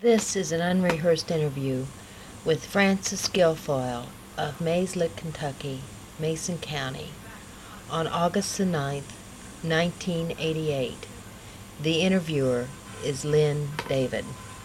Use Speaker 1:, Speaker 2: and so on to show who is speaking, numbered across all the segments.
Speaker 1: This is an unrehearsed interview with Francis Guilfoyle of Mayslick, Kentucky, Mason County, on August the 9th, 1988. The interviewer is Lynn David.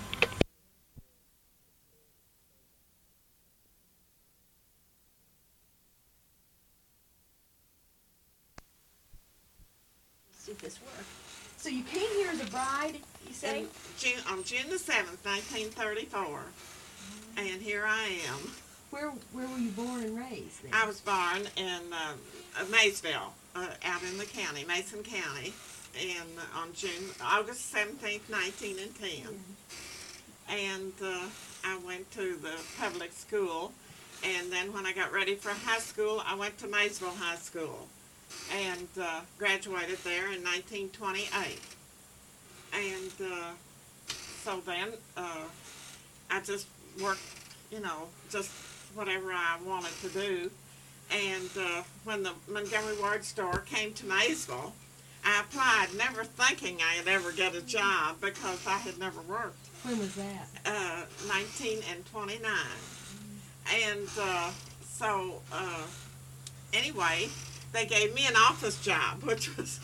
Speaker 2: See if this works. So you came here as a bride, you say?
Speaker 3: On June the 7th, 1934, and here I am.
Speaker 2: Where were you born and raised then?
Speaker 3: I was born in Maysville, out in the county, Mason County, and on August 17th, 1910. And I went to the public school, and then when I got ready for high school, I went to Maysville High School and graduated there in 1928. And so then I just worked, just whatever I wanted to do. And when the Montgomery Ward store came to Maysville, I applied, never thinking I'd ever get a job because I had never worked.
Speaker 2: When was that?
Speaker 3: 1929. And so anyway, they gave me an office job, which was,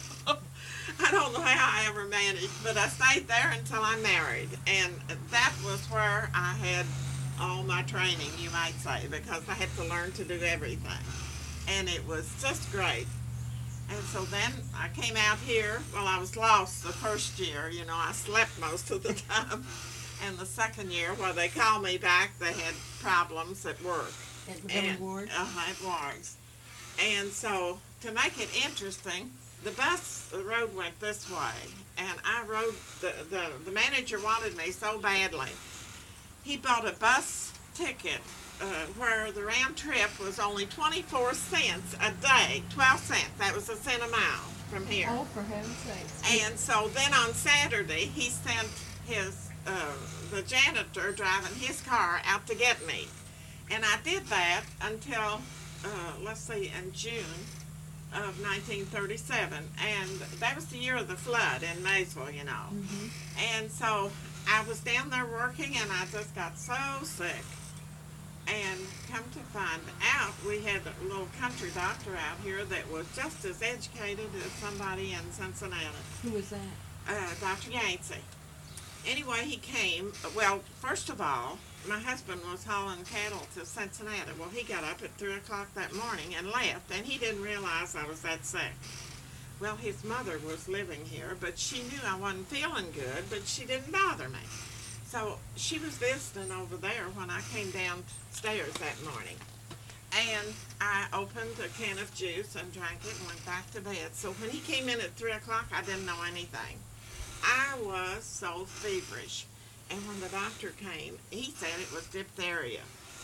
Speaker 3: I don't know how I ever managed, but I stayed there until I married. And that was where I had all my training, you might say, because I had to learn to do everything. And it was just great. And so then I came out here. Well, I was lost the first year. I slept most of the time. And the second year, where they called me back, they had problems at work.
Speaker 2: At Montgomery Ward?
Speaker 3: At Wards. And so, to make it interesting, the road went this way. And I rode, the manager wanted me so badly. He bought a bus ticket where the round trip was only 24 cents a day, 12 cents. That was a cent a mile from here.
Speaker 2: Oh, for heaven's sakes.
Speaker 3: And so then on Saturday, he sent the janitor driving his car out to get me. And I did that until, in June of 1937. And that was the year of the flood in Maysville,
Speaker 2: Mm-hmm.
Speaker 3: And so I was down there working, and I just got so sick. And come to find out, we had a little country doctor out here that was just as educated as somebody in Cincinnati.
Speaker 2: Who was that?
Speaker 3: Dr. Yancey. Anyway, he came. Well, first of all, my husband was hauling cattle to Cincinnati. Well, he got up at 3 o'clock that morning and left, and he didn't realize I was that sick. Well, his mother was living here, but she knew I wasn't feeling good, but she didn't bother me. So she was visiting over there when I came downstairs that morning. And I opened a can of juice and drank it and went back to bed. So when he came in at 3 o'clock, I didn't know anything. I was so feverish. And when the doctor came, he said it was diphtheria.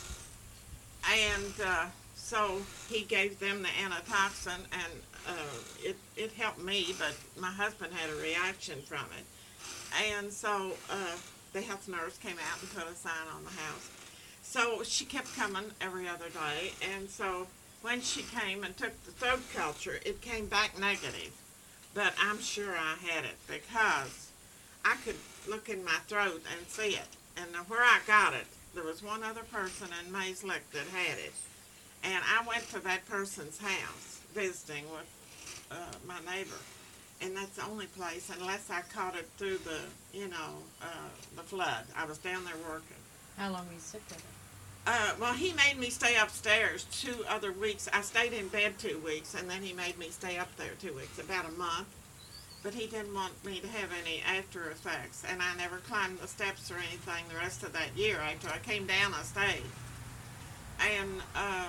Speaker 3: And so he gave them the antitoxin, and it helped me, but my husband had a reaction from it. And so the health nurse came out and put a sign on the house. So she kept coming every other day, and so when she came and took the throat culture, it came back negative. But I'm sure I had it because I could look in my throat and see it. And where I got it, there was one other person in Mayslick that had it. And I went to that person's house visiting with my neighbor. And that's the only place, unless I caught it through the flood. I was down there working.
Speaker 2: How long were you sick with it?
Speaker 3: Well, he made me stay upstairs 2 other weeks. I stayed in bed 2 weeks, and then he made me stay up there 2 weeks, about a month. But he didn't want me to have any after effects, and I never climbed the steps or anything the rest of that year. After I came down, I stayed. And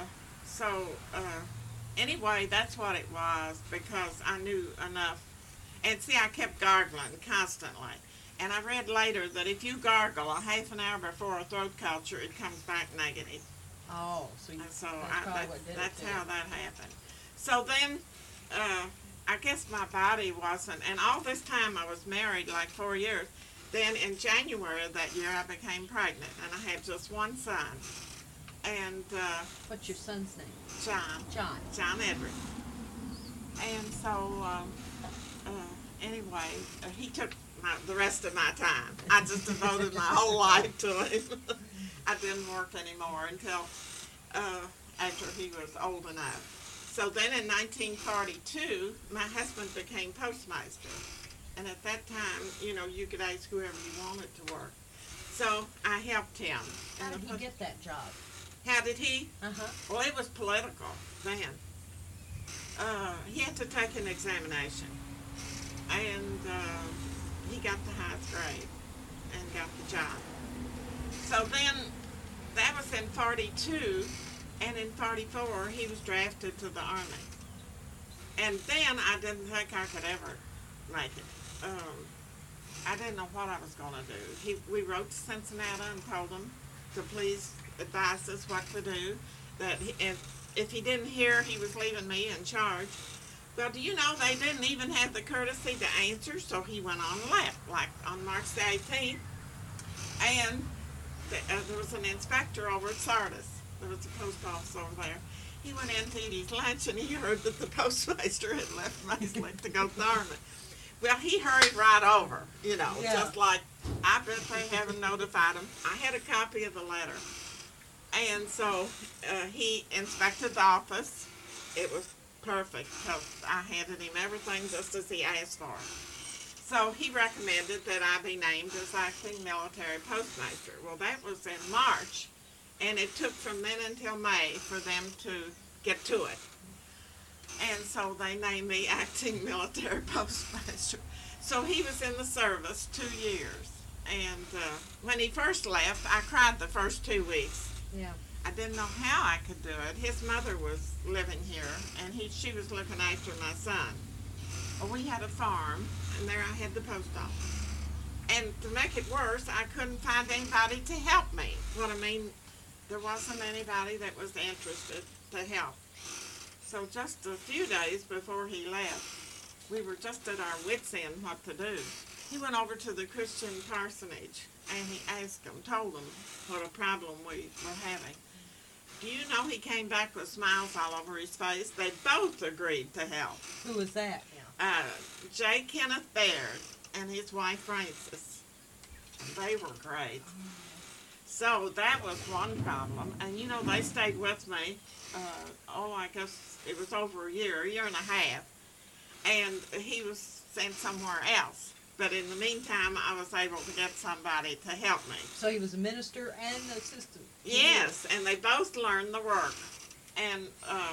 Speaker 3: anyway, that's what it was, because I knew enough. And see, I kept gargling constantly. And I read later that if you gargle a half an hour before a throat culture, it comes back negative.
Speaker 2: Oh,
Speaker 3: That's
Speaker 2: that's
Speaker 3: how that happened. So then, I guess my body wasn't, and all this time I was married like 4 years. Then in January of that year, I became pregnant, and I had just one son. And
Speaker 2: What's your son's name?
Speaker 3: John Edward. And so anyway, he took the rest of my time. I just devoted my whole life to him. I didn't work anymore until after he was old enough. So then in 1942, my husband became postmaster. And at that time, you know, you could ask whoever you wanted to work. So I helped him.
Speaker 2: How did he get that job?
Speaker 3: How did he?
Speaker 2: Uh-huh.
Speaker 3: Well, it was political then. He had to take an examination. And he got the highest grade and got the job. So then, that was in 42, and in 44, he was drafted to the Army. And then I didn't think I could ever make it. I didn't know what I was going to do. We wrote to Cincinnati and told him to please advise us what to do, that if he didn't hear, he was leaving me in charge. Well, do you know they didn't even have the courtesy to answer, so he went on and left, like on March the 18th. And there was an inspector over at Sardis. There was a post office over there. He went in to eat his lunch, and he heard that the postmaster had left Mayslick to go to the Army. Well, he hurried right over, you know, just like, I bet they haven't notified him. I had a copy of the letter. And so he inspected the office. It was perfect, because I handed him everything just as he asked for it. So he recommended that I be named as acting military postmaster. Well, that was in March, and it took from then until May for them to get to it. And so they named me acting military postmaster. So he was in the service 2 years. And when he first left, I cried the first 2 weeks.
Speaker 2: Yeah.
Speaker 3: I didn't know how I could do it. His mother was living here, and she was looking after my son. Well, we had a farm, and there I had the post office. And to make it worse, I couldn't find anybody to help me. What I mean, there wasn't anybody that was interested to help. So just a few days before he left, we were just at our wits' end what to do. He went over to the Christian parsonage, and he asked them, told them what a problem we were having. Do you know he came back with smiles all over his face? They both agreed to help.
Speaker 2: Who was that?
Speaker 3: J. Kenneth Baird and his wife Frances. They were great. So that was one problem. And you know, they stayed with me, I guess it was over a year and a half. And he was sent somewhere else. But in the meantime, I was able to get somebody to help me.
Speaker 2: So he was a minister and an assistant.
Speaker 3: Yes, and they both learned the work. And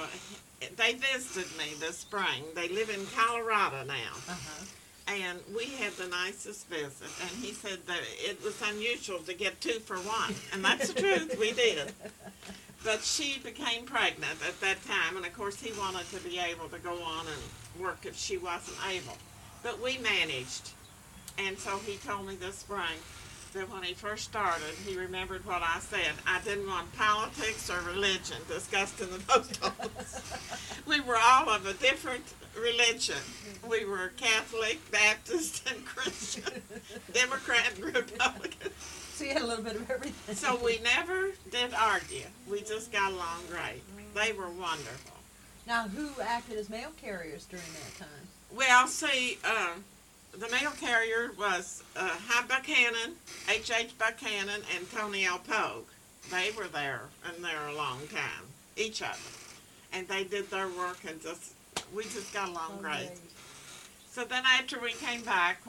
Speaker 3: they visited me this spring. They live in Colorado now.
Speaker 2: Uh-huh.
Speaker 3: And we had the nicest visit. And he said that it was unusual to get 2 for 1. And that's the truth, we did. But she became pregnant at that time. And of course, he wanted to be able to go on and work if she wasn't able. But we managed. And so he told me this spring that when he first started, he remembered what I said. I didn't want politics or religion discussed in the post office. We were all of a different religion. We were Catholic, Baptist, and Christian, Democrat, and Republican.
Speaker 2: So you had a little bit of everything.
Speaker 3: So we never did argue. We just got along great. They were wonderful.
Speaker 2: Now, who acted as mail carriers during that time?
Speaker 3: Well, see, the mail carrier was Hy Buchanan, H.H. Buchanan, and Tony L. Pogue. They were there, and there a long time, each of them. And they did their work, and we just got along great. So then after we came back,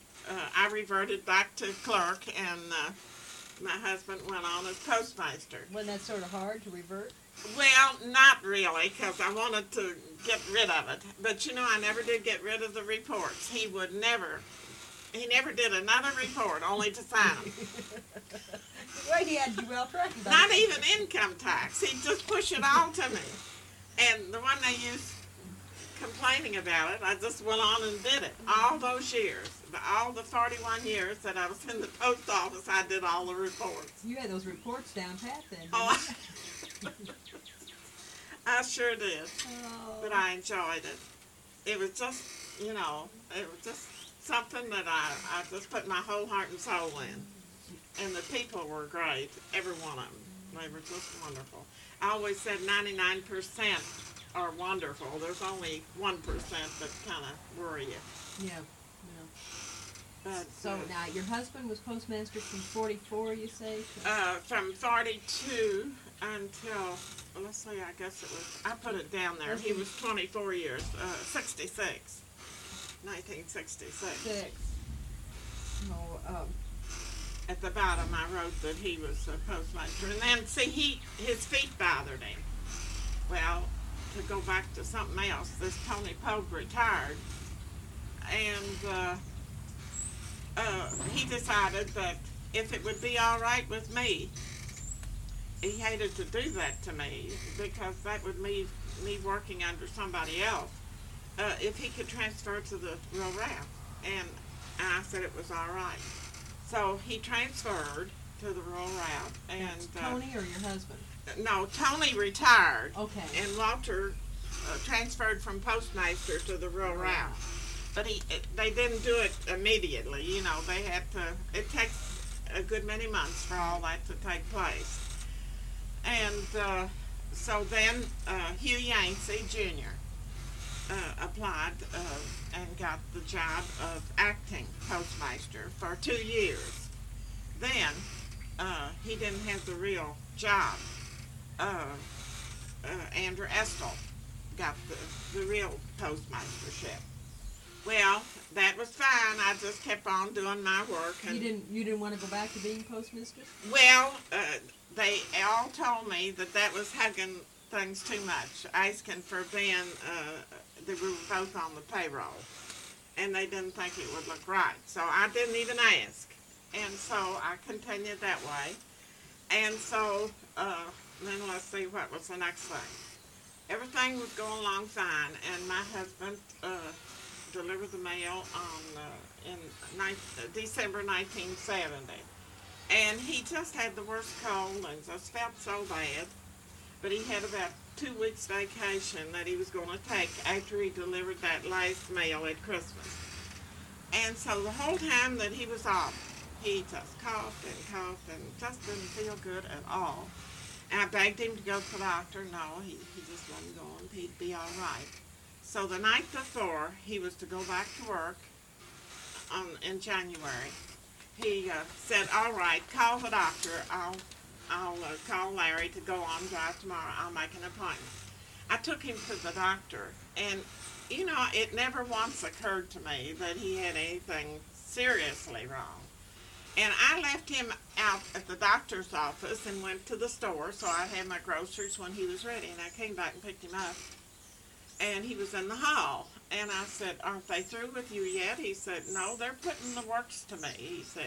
Speaker 3: I reverted back to clerk, and my husband went on as postmaster.
Speaker 2: Wasn't that sort of hard to revert?
Speaker 3: Well, not really, because I wanted to get rid of it. But you know, I never did get rid of the reports. He never did another report, only to sign them.
Speaker 2: Right, he had you well tracked.
Speaker 3: Not even income tax. He'd just push it all to me. And the one they used complaining about it, I just went on and did it. All those years, all the 41 years that I was in the post office, I did all the reports.
Speaker 2: You had those reports down pat then, didn't
Speaker 3: Oh,
Speaker 2: you?
Speaker 3: I sure did.
Speaker 2: Oh.
Speaker 3: But I enjoyed it. It was just, it was just something that I just put my whole heart and soul in. And the people were great, every one of them. They were just wonderful. I always said 99% are wonderful. There's only 1% that kind of worry you.
Speaker 2: Yeah.
Speaker 3: But,
Speaker 2: So now your husband was postmaster from 44, you say?
Speaker 3: from 42 until, let's see, I guess it was, I put it down there, he was 24 years, 66, 1966.
Speaker 2: Six. Oh,
Speaker 3: At the bottom, I wrote that he was a postmaster. And then, see, his feet bothered him. Well, to go back to something else, this Tony Pogue retired, and he decided that if it would be all right with me, he hated to do that to me because that would mean me working under somebody else, if he could transfer to the rural route. And I said it was all right. So he transferred to the rural route. And
Speaker 2: Tony or your husband?
Speaker 3: No, Tony retired.
Speaker 2: Okay.
Speaker 3: And Walter transferred from postmaster to the rural route. But they didn't do it immediately. You know, they had to. It takes a good many months for all that to take place. And so then Hugh Yancey Jr. Applied and got the job of acting postmaster for 2 years. Then he didn't have the real job. Andrew Estill got the real postmastership. Well, that was fine. I just kept on doing my work. And
Speaker 2: You didn't want to go back to being postmistress?
Speaker 3: well, they all told me that was hugging things too much, asking for being, that we were both on the payroll. And they didn't think it would look right. So I didn't even ask. And so I continued that way. And so, then let's see what was the next thing. Everything was going along fine, and my husband delivered the mail on in December 1970. And he just had the worst cold and just felt so bad. But he had about 2 weeks vacation that he was going to take after he delivered that last mail at Christmas. And so the whole time that he was off, he just coughed and just didn't feel good at all. And I begged him to go to the doctor. No, he just wasn't going. He'd be all right. So the night before he was to go back to work in January, he said, all right, call the doctor. I'll call Larry to go on drive tomorrow. I'll make an appointment. I took him to the doctor, and, you know, it never once occurred to me that he had anything seriously wrong. And I left him out at the doctor's office and went to the store so I'd have my groceries when he was ready. And I came back and picked him up, and he was in the hall. And I said, aren't they through with you yet? He said, no, they're putting the works to me, he said.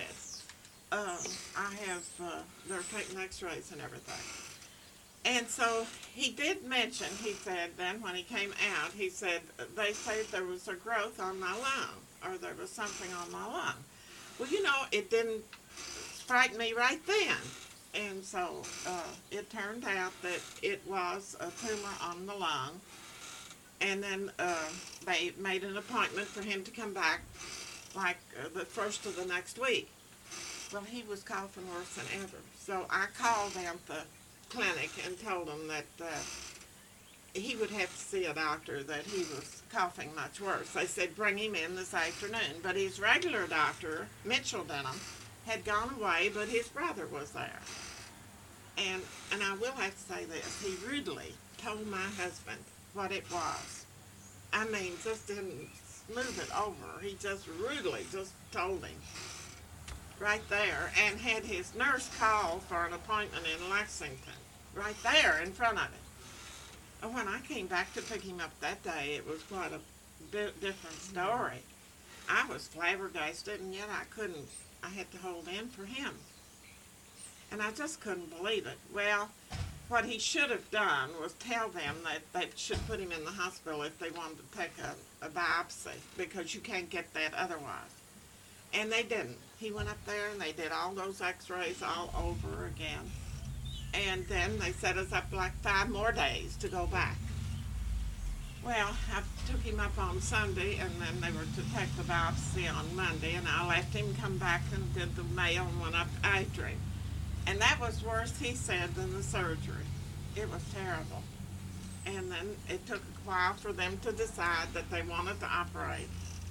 Speaker 3: They're taking x-rays and everything. And so he did mention, he said, then when he came out, he said, they said there was a growth on my lung, or there was something on my lung. Well, you know, it didn't strike me right then. And so it turned out that it was a tumor on the lung. And then they made an appointment for him to come back like the first of the next week. Well, he was coughing worse than ever. So I called them at the clinic and told them that he would have to see a doctor, that he was coughing much worse. They said, bring him in this afternoon. But his regular doctor, Mitchell Denham, had gone away, but his brother was there. And I will have to say this, he rudely told my husband what it was. I mean, just didn't smooth it over. He just rudely just told him right there, and had his nurse call for an appointment in Lexington, right there in front of him. And when I came back to pick him up that day, it was quite a different story. I was flabbergasted, and yet I had to hold in for him. And I just couldn't believe it. Well, what he should have done was tell them that they should put him in the hospital if they wanted to take a biopsy, because you can't get that otherwise. And they didn't. He went up there and they did all those x-rays all over again. And then they set us up like 5 more days to go back. Well, I took him up on Sunday, and then they were to take the biopsy on Monday, and I left him come back and did the mail and went up after him. And that was worse, he said, than the surgery. It was terrible. And then it took a while for them to decide that they wanted to operate.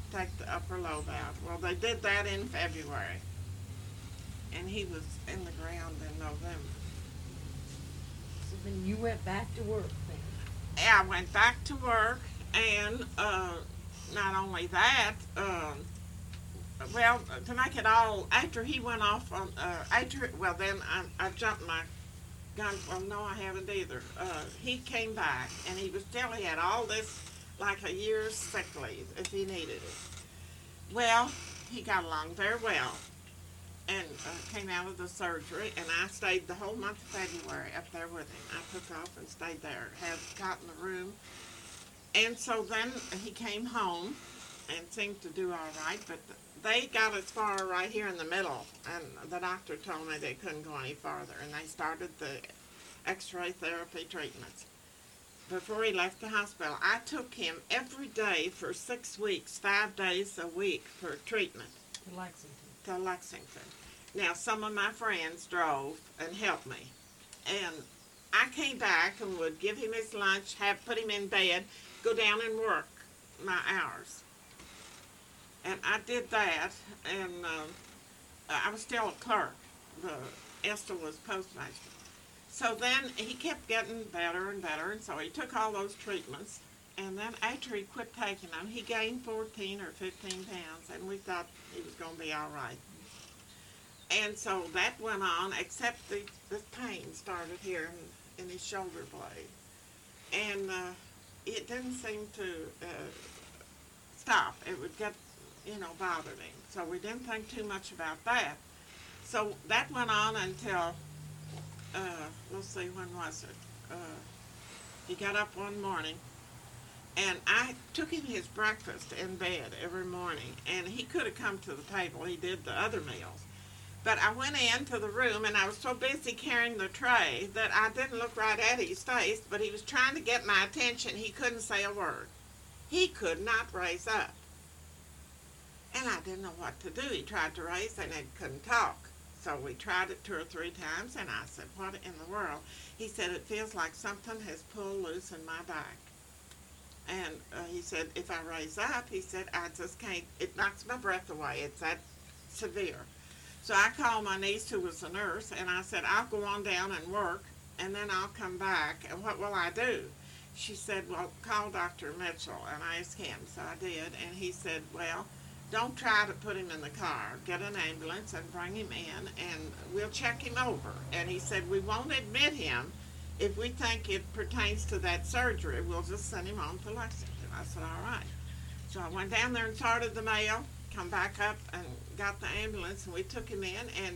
Speaker 3: take the upper lobe out. Well, they did that in February, and he was in the ground in November.
Speaker 2: So then you went back to work then.
Speaker 3: I went back to work, and not only that, well, to make it all, after he went off on, then I jumped my gun. Well, no, I haven't either. He came back, and he had all this, like a year's sick leave if he needed it. Well, he got along very well, and came out of the surgery, and I stayed the whole month of February up there with him. I took off and stayed there, got in the room, and so then he came home and seemed to do all right, but they got as far right here in the middle, and the doctor told me they couldn't go any farther, and they started the X-ray therapy treatments. Before he left the hospital, I took him every day for 6 weeks, 5 days a week for treatment.
Speaker 2: To Lexington.
Speaker 3: To Lexington. Now, some of my friends drove and helped me, and I came back and would give him his lunch, put him in bed, go down and work my hours. And I did that, and I was still a clerk. Esther was postmaster. So then he kept getting better and better, and so he took all those treatments. And then after he quit taking them, he gained 14 or 15 pounds, and we thought he was going to be all right. And so that went on, except the pain started here in his shoulder blade. And it didn't seem to stop. It would get, bothered him. So we didn't think too much about that. So that went on until, let's see, when was it? He got up one morning, and I took him his breakfast in bed every morning, and he could have come to the table. He did the other meals. But I went into the room, and I was so busy carrying the tray that I didn't look right at his face, but he was trying to get my attention. He couldn't say a word. He could not raise up. And I didn't know what to do. He tried to raise, and he couldn't talk. So we tried it 2 or 3 times, and I said, what in the world? He said, it feels like something has pulled loose in my back. And he said, if I raise up, he said, I just can't, it knocks my breath away. It's that severe. So I called my niece, who was a nurse, and I said, I'll go on down and work, and then I'll come back, and what will I do? She said, well, call Dr. Mitchell, and I asked him. So I did, and he said, well, don't try to put him in the car. Get an ambulance and bring him in, and we'll check him over. And he said, we won't admit him if we think it pertains to that surgery. We'll just send him on to Lexington. I said, all right. So I went down there and sorted the mail, come back up and got the ambulance, and we took him in, and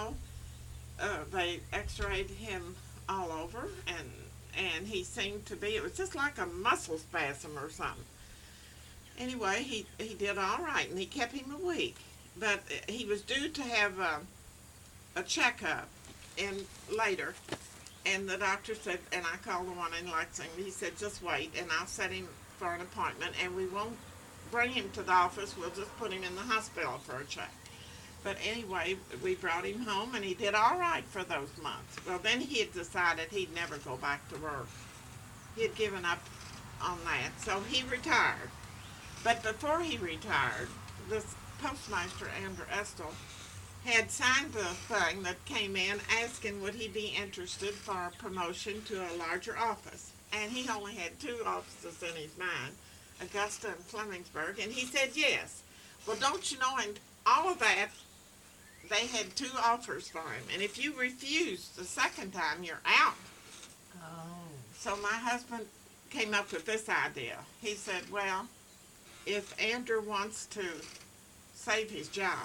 Speaker 3: they x-rayed him all over, and he seemed to be, it was just like a muscle spasm or something. Anyway, he did all right, and he kept him a week. But he was due to have a checkup later, and the doctor said, and I called the one in Lexington, he said, just wait, and I'll set him for an appointment, and we won't bring him to the office, we'll just put him in the hospital for a check. But anyway, we brought him home, and he did all right for those months. Well, then he had decided he'd never go back to work. He had given up on that, so he retired. But before he retired, this postmaster, Andrew Estel, had signed a thing that came in asking would he be interested for a promotion to a larger office. And he only had 2 offices in his mind, Augusta and Flemingsburg, and he said yes. Well, don't you know, in all of that, they had 2 offers for him. And if you refuse the second time, you're out.
Speaker 2: Oh.
Speaker 3: So my husband came up with this idea. He said, well, if Andrew wants to save his job,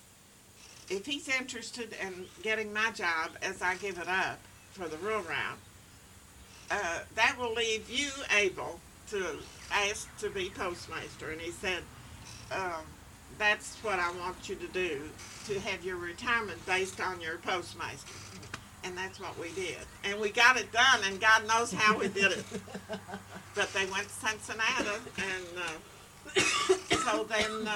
Speaker 3: if he's interested in getting my job as I give it up for the rural route, that will leave you able to ask to be postmaster. And he said, that's what I want you to do, to have your retirement based on your postmaster. And that's what we did. And we got it done, and God knows how we did it. But they went to Cincinnati, and so then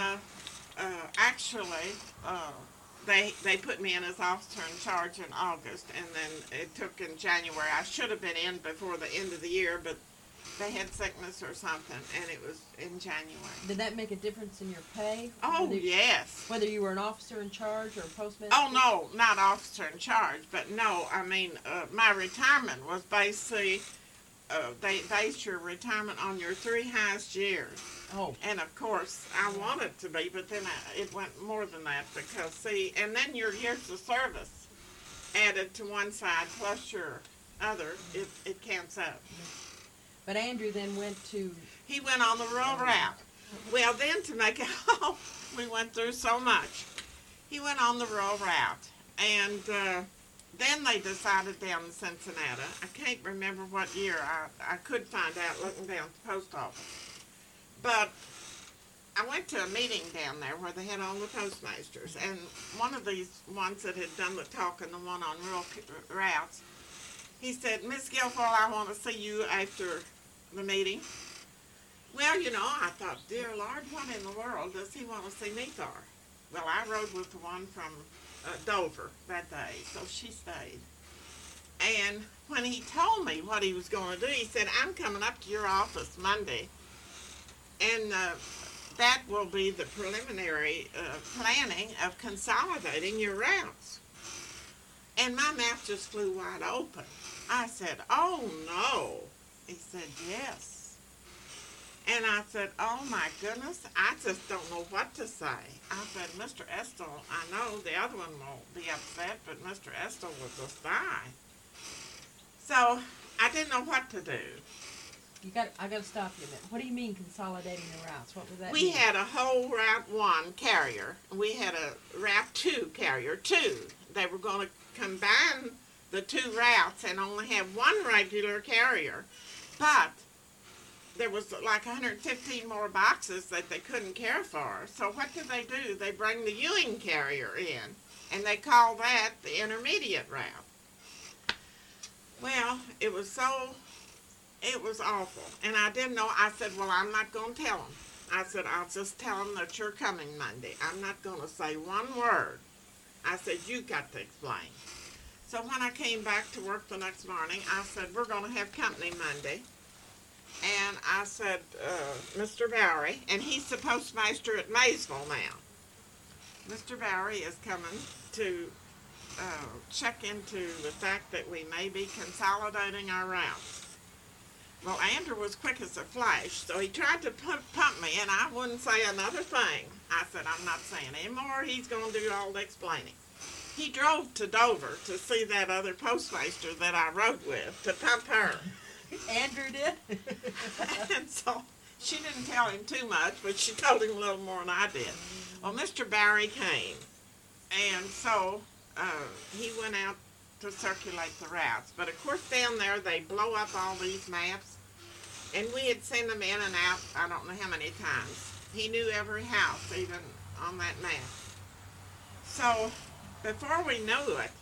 Speaker 3: they put me in as officer in charge in August, and then it took in January. I should have been in before the end of the year, but they had sickness or something, and it was in January.
Speaker 2: Did that make a difference in your pay?
Speaker 3: Oh,
Speaker 2: Whether,
Speaker 3: yes.
Speaker 2: whether you were an officer in charge or a postmaster?
Speaker 3: Oh, no, not officer in charge, but no, I mean, my retirement was basically, they based your retirement on your 3 highest years.
Speaker 2: Oh.
Speaker 3: And of course, I wanted to be, but then it went more than that because, see, and then your years of service added to one side plus your other, it counts up.
Speaker 2: But Andrew then went to...
Speaker 3: He went on the rural route. Well, then to make it all, we went through so much. He went on the rural route, and then they decided down in Cincinnati. I can't remember what year. I could find out looking down at the post office. But I went to a meeting down there where they had all the postmasters, and one of these ones that had done the talking, the one on rural routes, he said, "Miss Guilfoyle, I want to see you after the meeting." Well, you know, I thought, dear Lord, what in the world does he want to see me for? Well, I rode with the one from Dover that day, so she stayed. And when he told me what he was going to do, he said, "I'm coming up to your office Monday, and that will be the preliminary planning of consolidating your routes." And my mouth just flew wide open. I said, "Oh, no." He said, "Yes." And I said, "Oh, my goodness, I just don't know what to say." I said, "Mr. Estill, I know the other one won't be upset, but Mr. Estill will just die." So I didn't know what to do.
Speaker 2: I got to stop you a minute. What do you mean consolidating the routes? What was that
Speaker 3: We
Speaker 2: mean?
Speaker 3: had a whole Route 1 carrier. We had a Route 2 carrier, too. They were going to combine the 2 routes and only have 1 regular carrier. But there was like 115 more boxes that they couldn't care for. So what do? They bring the Ewing carrier in, and they call that the intermediate route. Well, it was awful. And I didn't know. I said, "Well, I'm not going to tell them." I said, "I'll just tell them that you're coming Monday. I'm not going to say one word." I said, "You got to explain." So when I came back to work the next morning, I said, "We're going to have company Monday." And I said, Mr. Bowery, and he's the postmaster at Maysville now. Mr. Bowery is coming to check into the fact that we may be consolidating our routes. Well, Andrew was quick as a flash, so he tried to pump me, and I wouldn't say another thing. I said, "I'm not saying any more. He's going to do all the explaining." He drove to Dover to see that other postmaster that I rode with, to pump her.
Speaker 2: Andrew did?
Speaker 3: And so she didn't tell him too much, but she told him a little more than I did. Well, Mr. Bowery came, and so he went out to circulate the routes. But of course down there they blow up all these maps, and we had sent them in and out I don't know how many times. He knew every house even on that map. So before we knew it,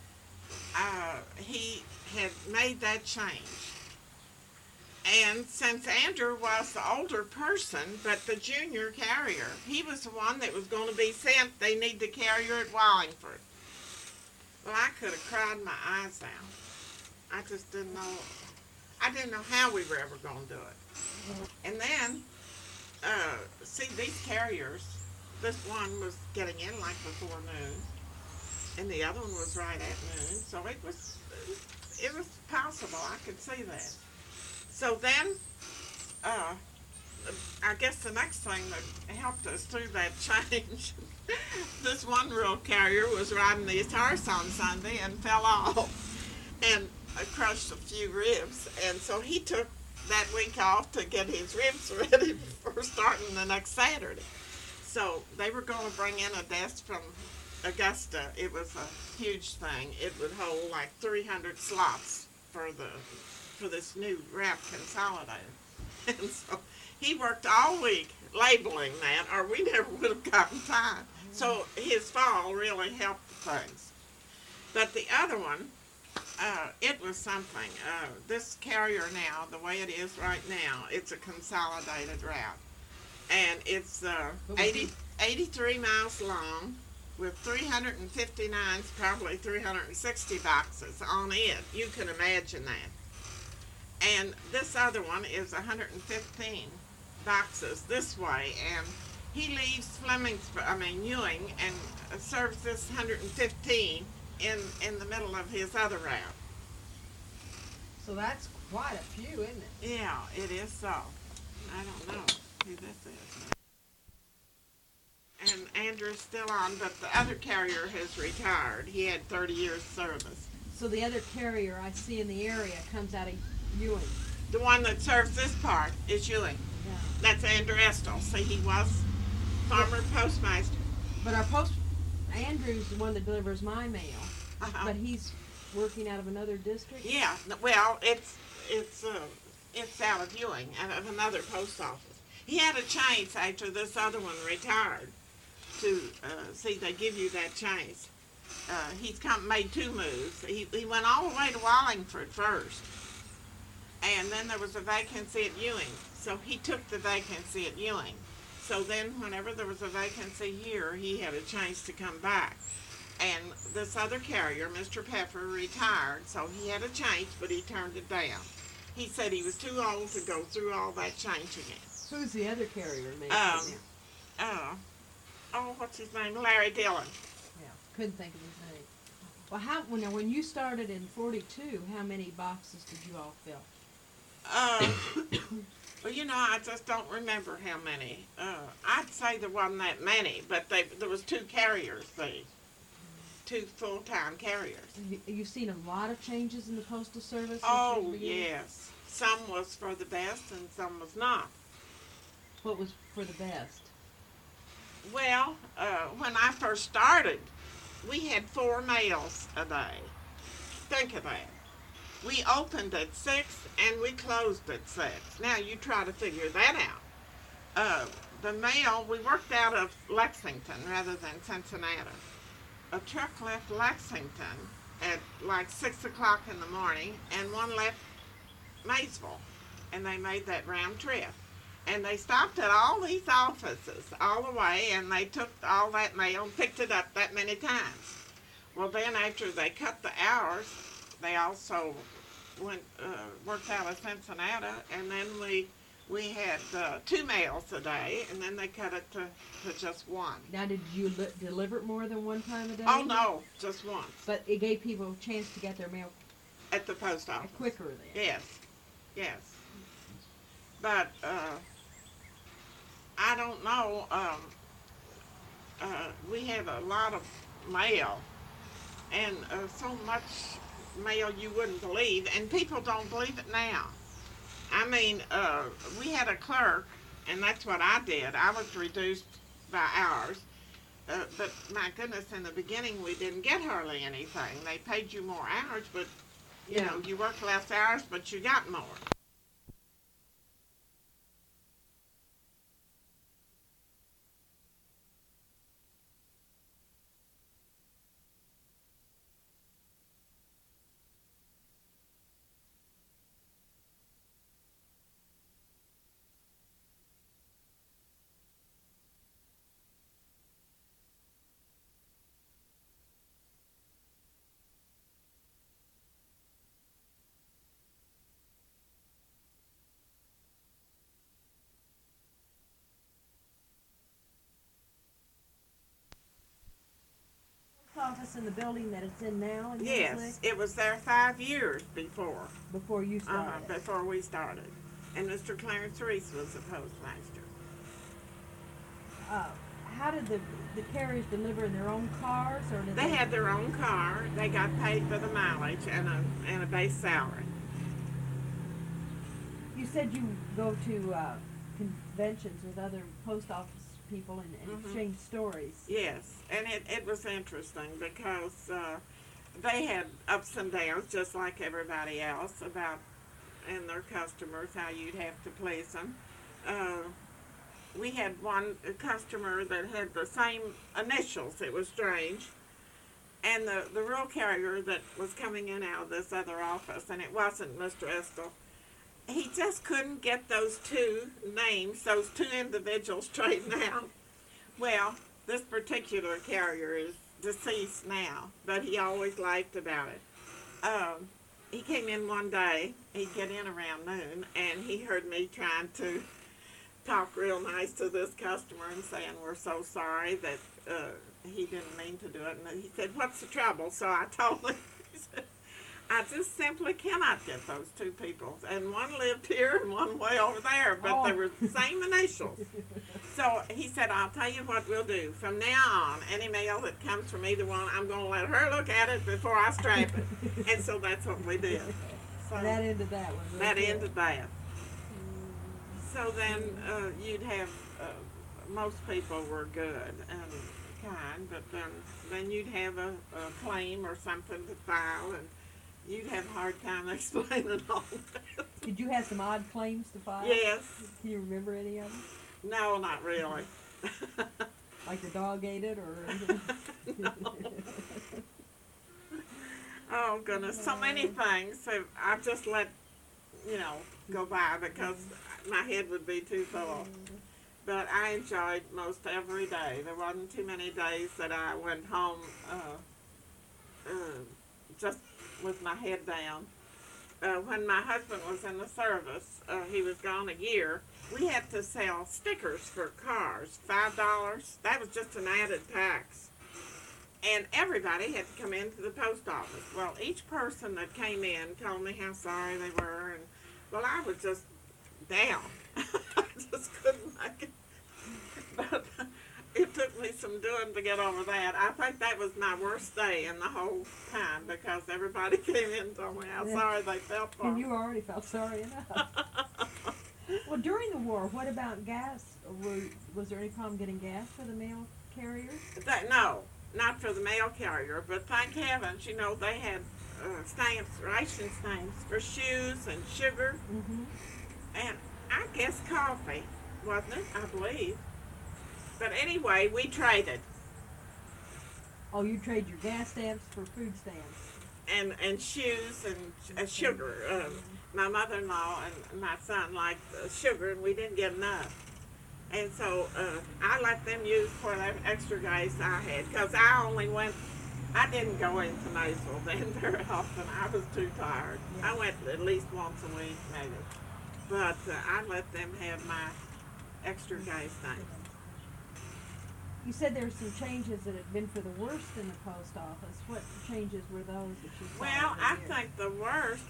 Speaker 3: he had made that change. And since Andrew was the older person, but the junior carrier, he was the one that was going to be sent. They need the carrier at Wallingford. Well, I could have cried my eyes out. I just didn't know. I didn't know how we were ever going to do it. And then, see, these carriers, this one was getting in like before noon, and the other one was right at noon. So it was possible. I could see that. So then, I guess the next thing that helped us through that change, this one rural carrier was riding his horse on Sunday and fell off and crushed a few ribs. And so he took that week off to get his ribs ready for starting the next Saturday. So they were going to bring in a desk from Augusta. It was a huge thing. It would hold like 300 slots for this new route consolidated. And so he worked all week labeling that, or we never would have gotten time. So his fall really helped things. But the other one, it was something. This carrier now, the way it is right now, it's a consolidated route. And it's 83 miles long with 359, probably 360 boxes on it. You can imagine that. And this other one is 115 boxes this way, and he leaves Ewing, and serves this 115 in the middle of his other route.
Speaker 2: So that's quite a few, isn't it?
Speaker 3: Yeah, it is so. I don't know who this is. And Andrew's still on, but the other carrier has retired. He had 30 years service.
Speaker 2: So the other carrier I see in the area comes out of Ewing.
Speaker 3: The one that serves this part is Ewing.
Speaker 2: Yeah.
Speaker 3: That's Andrew Estel. See, he was former postmaster.
Speaker 2: But Andrew's the one that delivers my mail, but he's working out of another district.
Speaker 3: Yeah, well, it's out of Ewing, out of another post office. He had a chance after this other one retired to see they give you that chance. He's made two moves. He went all the way to Wallingford first, and then there was a vacancy at Ewing, so he took the vacancy at Ewing. So then whenever there was a vacancy here, he had a chance to come back. And this other carrier, Mr. Pepper, retired, so he had a change, but he turned it down. He said he was too old to go through all that change again.
Speaker 2: Who's the other carrier? Maybe.
Speaker 3: What's his name? Larry Dillon.
Speaker 2: Yeah, couldn't think of his name. Well, when you started in 42, how many boxes did you all fill?
Speaker 3: Well, I just don't remember how many. I'd say there wasn't that many, but there was two carriers, two full-time carriers.
Speaker 2: You've seen a lot of changes in the Postal Service?
Speaker 3: Oh, yes. Some was for the best and some was not.
Speaker 2: What was for the best?
Speaker 3: Well, when I first started, we had 4 mails a day. Think of that. We opened at 6 and we closed at 6. Now you try to figure that out. The mail, we worked out of Lexington rather than Cincinnati. A truck left Lexington at like 6 o'clock in the morning, and one left Maysville, and they made that round trip. And they stopped at all these offices all the way, and they took all that mail and picked it up that many times. Well, then after they cut the hours, they also worked out of Cincinnati, and then we had 2 mails a day, and then they cut it to just 1.
Speaker 2: Now, did you deliver it more than one time a day?
Speaker 3: Oh, no, just once.
Speaker 2: But it gave people a chance to get their mail
Speaker 3: at the post office.
Speaker 2: Quicker then.
Speaker 3: Yes. But I don't know. We have a lot of mail, and so much mail you wouldn't believe, and people don't believe it now. I mean, we had a clerk, and that's what I did. I was reduced by hours, but my goodness, in the beginning we didn't get hardly anything. They paid you more hours, but you worked less hours, but you got more.
Speaker 2: Office in the building that it's in now? In
Speaker 3: Yes, it was there 5 years before.
Speaker 2: Before you started?
Speaker 3: Before we started. And Mr. Clarence Reese was the postmaster.
Speaker 2: How did the carriers deliver in their own cars, or did
Speaker 3: they had their own car? They got paid for the mileage and a base salary.
Speaker 2: You said you go to conventions with other post office people and exchange stories.
Speaker 3: Yes, and it was interesting because they had ups and downs just like everybody else and their customers, how you'd have to please them. We had one customer that had the same initials. It was strange. And the real carrier that was coming in out of this other office, and it wasn't Mr. Estel, he just couldn't get those 2 names, those 2 individuals straightened out. Well, this particular carrier is deceased now, but he always laughed about it. he came in one day. He'd get in around noon, and he heard me trying to talk real nice to this customer and saying we're so sorry that he didn't mean to do it. And he said, "What's the trouble?" So I told him. He said, "I just simply cannot get those two people. And one lived here and one way over there, but they were the same initials." So he said, "I'll tell you what we'll do. From now on, any mail that comes from either one, I'm going to let her look at it before I strap it." And so that's what we did. So
Speaker 2: And that ended that one.
Speaker 3: that ended that. So then you'd have, most people were good and kind, but then you'd have a claim or something to file, and you'd have a hard time explaining all that.
Speaker 2: Did you have some odd claims to file?
Speaker 3: Yes.
Speaker 2: Can you remember any of them?
Speaker 3: No, not really.
Speaker 2: Like the dog ate it, or?
Speaker 3: No. Oh, goodness, so many things. So I just let, go by because my head would be too full. But I enjoyed most every day. There wasn't too many days that I went home just with my head down. When my husband was in the service, he was gone a year, we had to sell stickers for cars, $5. That was just an added tax. And everybody had to come into the post office. Well, each person that came in told me how sorry they were, and well, I was just down. I just couldn't make it. But it took me some doing to get over that. I think that was my worst day in the whole time because everybody came in and told me how sorry they felt for
Speaker 2: And
Speaker 3: me.
Speaker 2: you already felt sorry enough. Well, during the war, what about gas? Was there any problem getting gas for the mail carriers?
Speaker 3: No, not for the mail carrier, but thank heavens, they had stamps, ration stamps for shoes and sugar,
Speaker 2: Mm-hmm.
Speaker 3: and I guess coffee, wasn't it? I believe. But anyway, we traded,
Speaker 2: Oh, you trade your gas stamps for food stamps.
Speaker 3: and shoes and sugar. My mother-in-law and my son liked sugar, and we didn't get enough. And so I let them use whatever extra gas I had, because I didn't go into Maysville then very often. I was too tired.
Speaker 2: Yeah.
Speaker 3: I went at least once a week, maybe. But I let them have my extra gas tank.
Speaker 2: You said there were some changes that had been for the worst in the post office. What changes were those that you saw?
Speaker 3: Well,
Speaker 2: over
Speaker 3: I
Speaker 2: the years?
Speaker 3: think the worst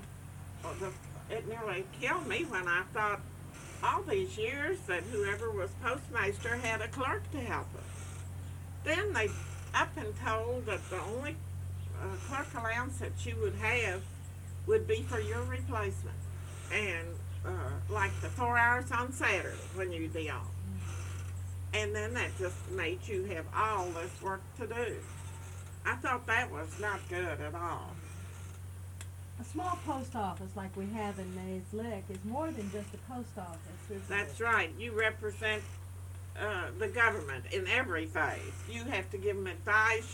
Speaker 3: it nearly killed me when I thought all these years that whoever was postmaster had a clerk to help us. Then they up and told that the only clerk allowance that you would have would be for your replacement, and like the 4 hours on Saturday when you'd be off. And then that just made you have all this work to do. I thought that was not good at all.
Speaker 2: A small post office like we have in Mays Lick is more than just a post office, isn't
Speaker 3: That's
Speaker 2: it?
Speaker 3: right. You represent the government in every phase. You have to give them advice.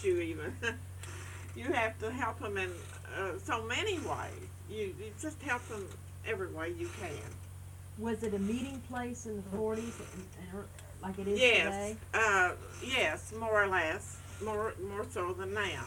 Speaker 3: You have to help them in so many ways. You just help them every way you can.
Speaker 2: Was it a meeting place in the 40s like it is
Speaker 3: Yes,
Speaker 2: today?
Speaker 3: yes, more or less, more so than now.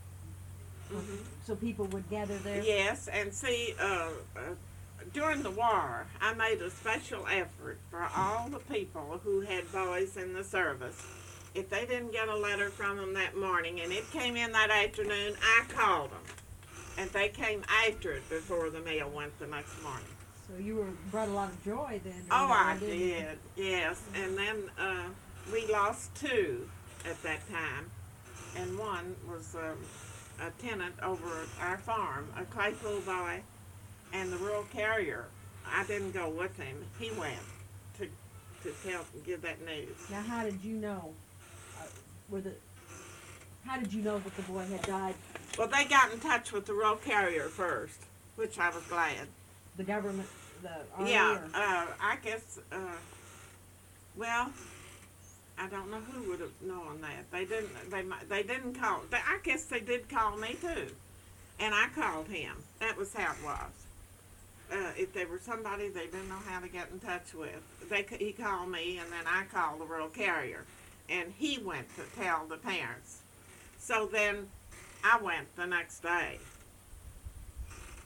Speaker 2: So people would gather there?
Speaker 3: Yes, and see, during the war, I made a special effort for all the people who had boys in the service. If they didn't get a letter from them that morning and it came in that afternoon, I called them. And they came after it before the mail went the next morning.
Speaker 2: So you brought a lot of joy then. during
Speaker 3: Oh,
Speaker 2: the war,
Speaker 3: I
Speaker 2: didn't you?
Speaker 3: did, yes. And then we lost two at that time. And one was a tenant over at our farm, a Claypool boy, and the rural carrier. I didn't go with him. He went to give that news.
Speaker 2: Now, how did you know? How did you know that the boy had died?
Speaker 3: Well, they got in touch with the rural carrier first, which I was glad.
Speaker 2: The government, the army?
Speaker 3: Yeah,
Speaker 2: or-
Speaker 3: I guess, well, I don't know who would have known that. They didn't call, I guess they did call me too. And I called him. That was how it was. If there was somebody they didn't know how to get in touch with, he called me, and then I called the rural carrier. And he went to tell the parents. So then I went the next day.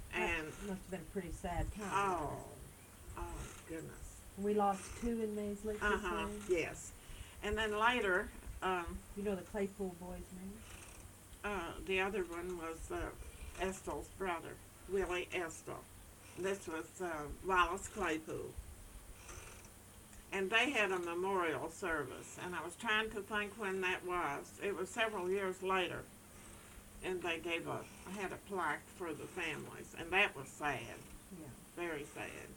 Speaker 3: And
Speaker 2: Must have been a pretty sad time.
Speaker 3: oh goodness.
Speaker 2: We lost 2 in Mays Lake this way.
Speaker 3: Yes. And then later,
Speaker 2: You know the Claypool boys' name?
Speaker 3: the other one was Estel's brother, Willie Estel. This was Wallace Claypool. And they had a memorial service, and I was trying to think when that was. It was several years later, and they had a plaque for the families, and that was sad,
Speaker 2: Yeah.
Speaker 3: very sad.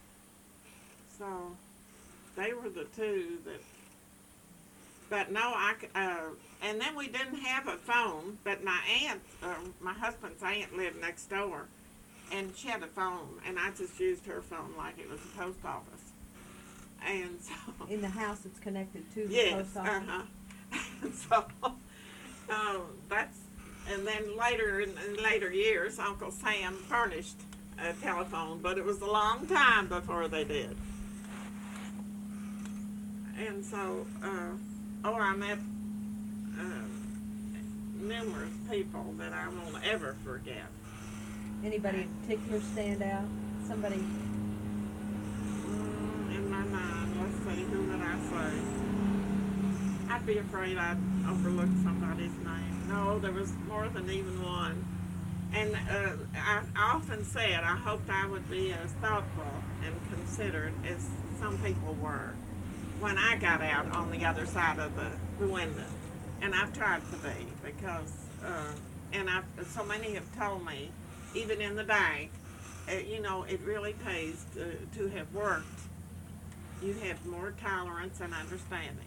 Speaker 3: So they were the 2 that. But no, and then we didn't have a phone, but my aunt, my husband's aunt lived next door, and she had a phone, and I just used her phone like it was a post office. And so.
Speaker 2: In the house that's connected to the
Speaker 3: Yes,
Speaker 2: post office?
Speaker 3: So, that's, and then later, in later years, Uncle Sam furnished a telephone, but it was a long time before they did. And so, I met numerous people that I won't ever forget.
Speaker 2: Anybody in particular stand out? Somebody?
Speaker 3: In my mind, let's see, who would I say? I'd be afraid I'd overlook somebody's name. No, there was more than even one. And I often said I hoped I would be as thoughtful and considerate as some people were when I got out on the other side of the window. And I've tried to be, because, so many have told me, even in the bank, it really pays to have worked. You have more tolerance and understanding.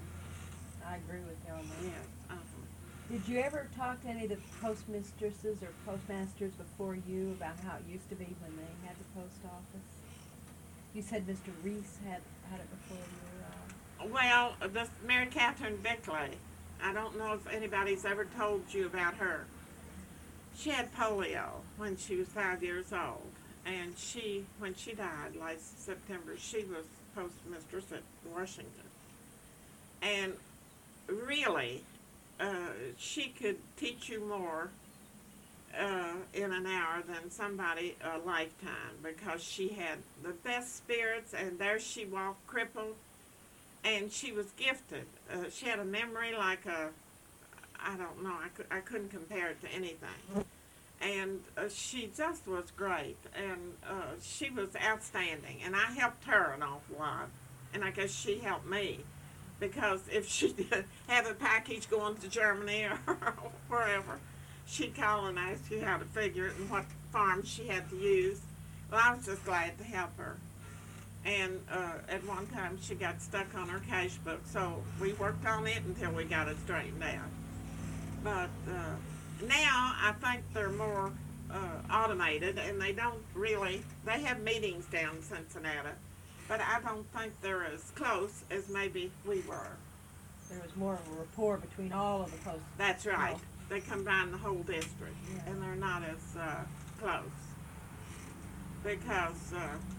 Speaker 2: I agree with you on that.
Speaker 3: Yes.
Speaker 2: Did you ever talk to any of the postmistresses or postmasters before you about how it used to be when they had the post office? You said Mr. Reese had it before you were
Speaker 3: Well, this Mary Catherine Bickley, I don't know if anybody's ever told you about her. She had polio when she was 5 years old, and when she died last September, she was postmistress at Washington. And really, she could teach you more in an hour than somebody a lifetime, because she had the best spirits, and there she walked crippled, and she was gifted. She had a memory like I don't know, I couldn't compare it to anything. And she just was great, and she was outstanding, and I helped her an awful lot, and I guess she helped me, because if she did have a package going to Germany or wherever, she'd call and ask you how to figure it and what farms she had to use. Well, I was just glad to help her. And at one time she got stuck on her cash book, so we worked on it until we got it straightened out. But now I think they're more automated, and they have meetings down in Cincinnati, but I don't think they're as close as maybe we were.
Speaker 2: There was more of a rapport between all of the posts.
Speaker 3: That's right.
Speaker 2: No.
Speaker 3: They combine the whole district,
Speaker 2: Yeah.
Speaker 3: and they're not as close. Because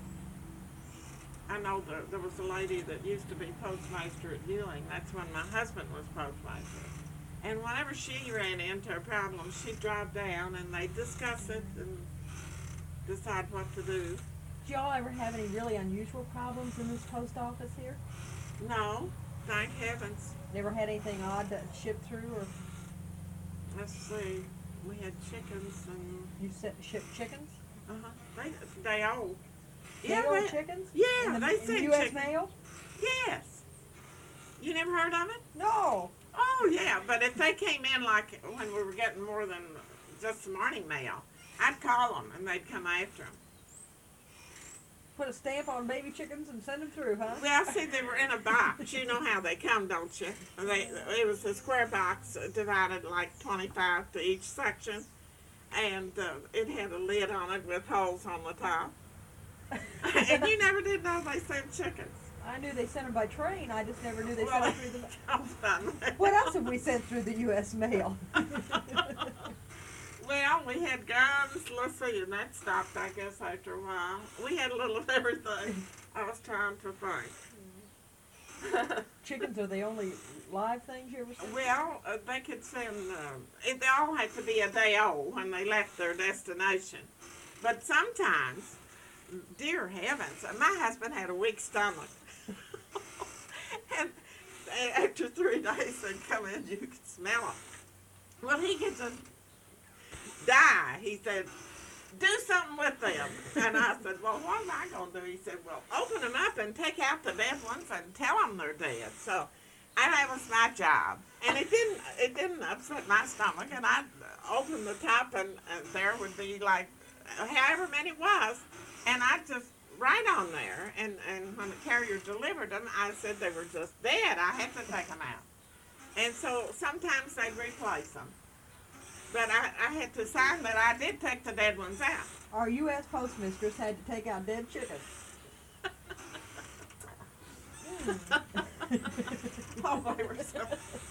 Speaker 3: I know there was a lady that used to be postmaster at Ewing. That's when my husband was postmaster. And whenever she ran into a problem, she'd drive down, and they'd discuss it and decide what to do.
Speaker 2: Did y'all ever have any really unusual problems in this post office here?
Speaker 3: No, thank heavens.
Speaker 2: Never had anything odd to ship through, or
Speaker 3: Let's see. We had chickens and
Speaker 2: you shipped chickens?
Speaker 3: they old.
Speaker 2: Day-old chickens?
Speaker 3: Yeah,
Speaker 2: in
Speaker 3: they
Speaker 2: the
Speaker 3: sent
Speaker 2: U.S.
Speaker 3: chickens.
Speaker 2: mail?
Speaker 3: Yes. You never heard of it?
Speaker 2: No.
Speaker 3: Oh, yeah, but if they came in like when we were getting more than just the morning mail, I'd call them and they'd come after them.
Speaker 2: Put a stamp on baby chickens and send them through, huh?
Speaker 3: Well, see, they were in a box. You know how they come, don't you? It was a square box divided like 25 to each section, and it had a lid on it with holes on the top. And you never did know they sent chickens.
Speaker 2: I knew they sent them by train. I just never knew they
Speaker 3: Well,
Speaker 2: sent them through the.
Speaker 3: the
Speaker 2: What else have we sent through the U.S. mail?
Speaker 3: Well, we had guns, let's see, and that stopped, I guess, after a while. We had a little of everything. I was trying to think.
Speaker 2: Chickens are the only live things you ever seen?
Speaker 3: Well, they could send, they all had to be a day old when they left their destination. But sometimes, dear heavens, my husband had a weak stomach. and after 3 days they'd come in, you could smell them. Well, he could just die. He said, do something with them. And I said, well, what am I going to do? He said, well, open them up and take out the dead ones and tell them they're dead. So that was my job. And it didn't upset my stomach. And I'd open the top and there would be like however many it was. And I'd just write on there. And when the carrier delivered them, I said they were just dead. I had to take them out. And so sometimes they'd replace them. But I had to sign that I did take the dead ones out.
Speaker 2: Our U.S. postmistress had to take out dead chickens.
Speaker 3: Oh, they were so...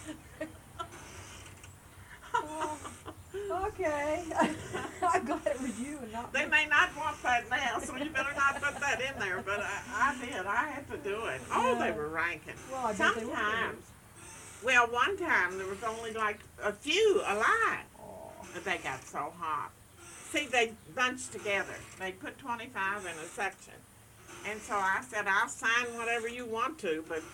Speaker 2: Okay. I'm glad it was you and not
Speaker 3: They
Speaker 2: me.
Speaker 3: may not want that now, so you better not put that in there. But I did. I had to do it. Oh, they were ranking.
Speaker 2: Well, I bet they were.
Speaker 3: Sometimes. Well, one time there was only like a few alive.
Speaker 2: Oh.
Speaker 3: But they got so hot. See, they bunched together. They put 25 in a section. And so I said, I'll sign whatever you want to, but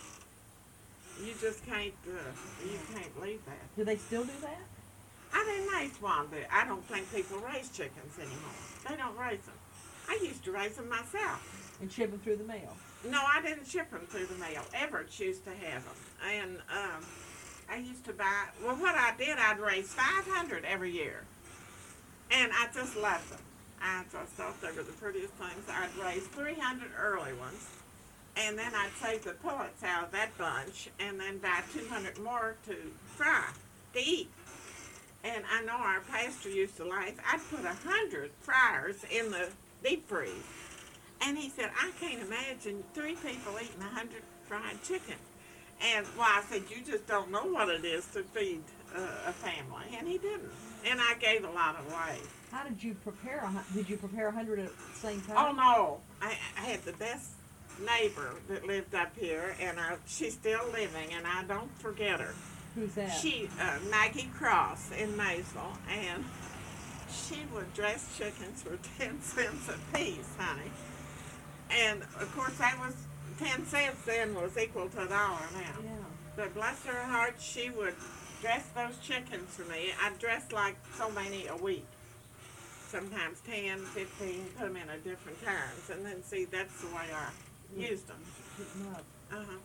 Speaker 3: you just can't, you can't leave that.
Speaker 2: Do they still do that?
Speaker 3: I didn't raise one, but I don't think people raise chickens anymore. They don't raise them. I used to raise them myself.
Speaker 2: And ship them through the mail?
Speaker 3: No, I didn't ship them through the mail. Everett used to have them. And I used to buy, well, what I did, I'd raise 500 every year. And I just loved them. I just thought they were the prettiest things. I'd raise 300 early ones. And then I'd save the pullets out of that bunch and then buy 200 more to fry, to eat. And I know our pastor used to laugh. I'd put 100 fryers in the deep freeze. And he said, I can't imagine 3 people eating 100 fried chicken. And, well, I said, you just don't know what it is to feed a family. And he didn't. And I gave a lot away.
Speaker 2: How did you prepare? Did you prepare 100 at the same time?
Speaker 3: Oh, no. I had the best neighbor that lived up here, and she's still living, and I don't forget her.
Speaker 2: Who's that?
Speaker 3: She, Maggie Cross in Maysville, and she would dress chickens for 10 cents a piece, honey. And, of course, that was 10 cents then was equal to $1 now.
Speaker 2: Yeah.
Speaker 3: But bless her heart, she would dress those chickens for me. I'd dress like so many a week. Sometimes 10, 15, put them in at different times. And then, see, that's the way I used them.
Speaker 2: Pick 'em up.
Speaker 3: Uh-huh.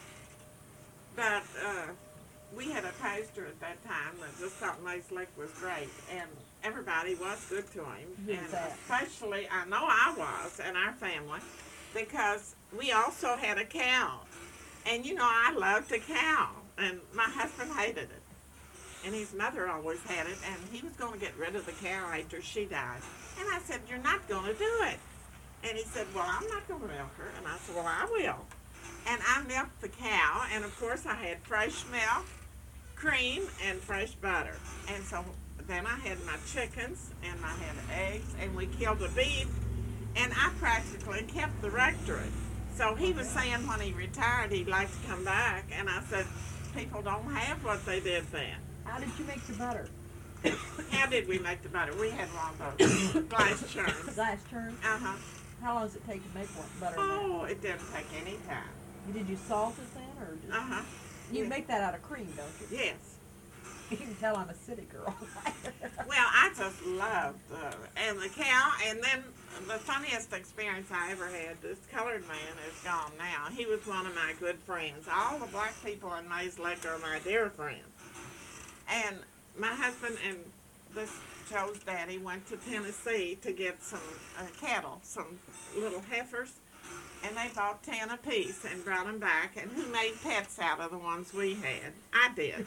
Speaker 3: But we had a pastor at that time that just thought Mace Lake was great. And everybody was good to him.
Speaker 2: Who's
Speaker 3: And
Speaker 2: that?
Speaker 3: especially, I know I was, and our family, because we also had a cow. And, you know, I loved a cow. And my husband hated it. And his mother always had it, and he was going to get rid of the cow after she died. And I said, you're not going to do it. And he said, well, I'm not going to milk her. And I said, well, I will. And I milked the cow, and of course I had fresh milk, cream, and fresh butter. And so then I had my chickens, and I had eggs, and we killed a beef, and I practically kept the rectory. So he was saying when he retired he'd like to come back, and I said, people don't have what they did then.
Speaker 2: How did you make your butter?
Speaker 3: How did we make the butter? We had one of those glass churns.
Speaker 2: Glass churn?
Speaker 3: Uh-huh.
Speaker 2: How long does it take to make one butter?
Speaker 3: Oh, it didn't take any time.
Speaker 2: Did you salt it then, or just,
Speaker 3: Uh-huh.
Speaker 2: you
Speaker 3: Yeah.
Speaker 2: make that out of cream, don't you?
Speaker 3: Yes.
Speaker 2: You can tell I'm a city girl.
Speaker 3: Well, I just loved and the cow, and then the funniest experience I ever had, this colored man is gone now. He was one of my good friends. All the black people in Mays Lake are my dear friends. And my husband and this Joe's daddy went to Tennessee to get some cattle, some little heifers, and they bought 10 apiece and brought them back. And who made pets out of the ones we had? I did.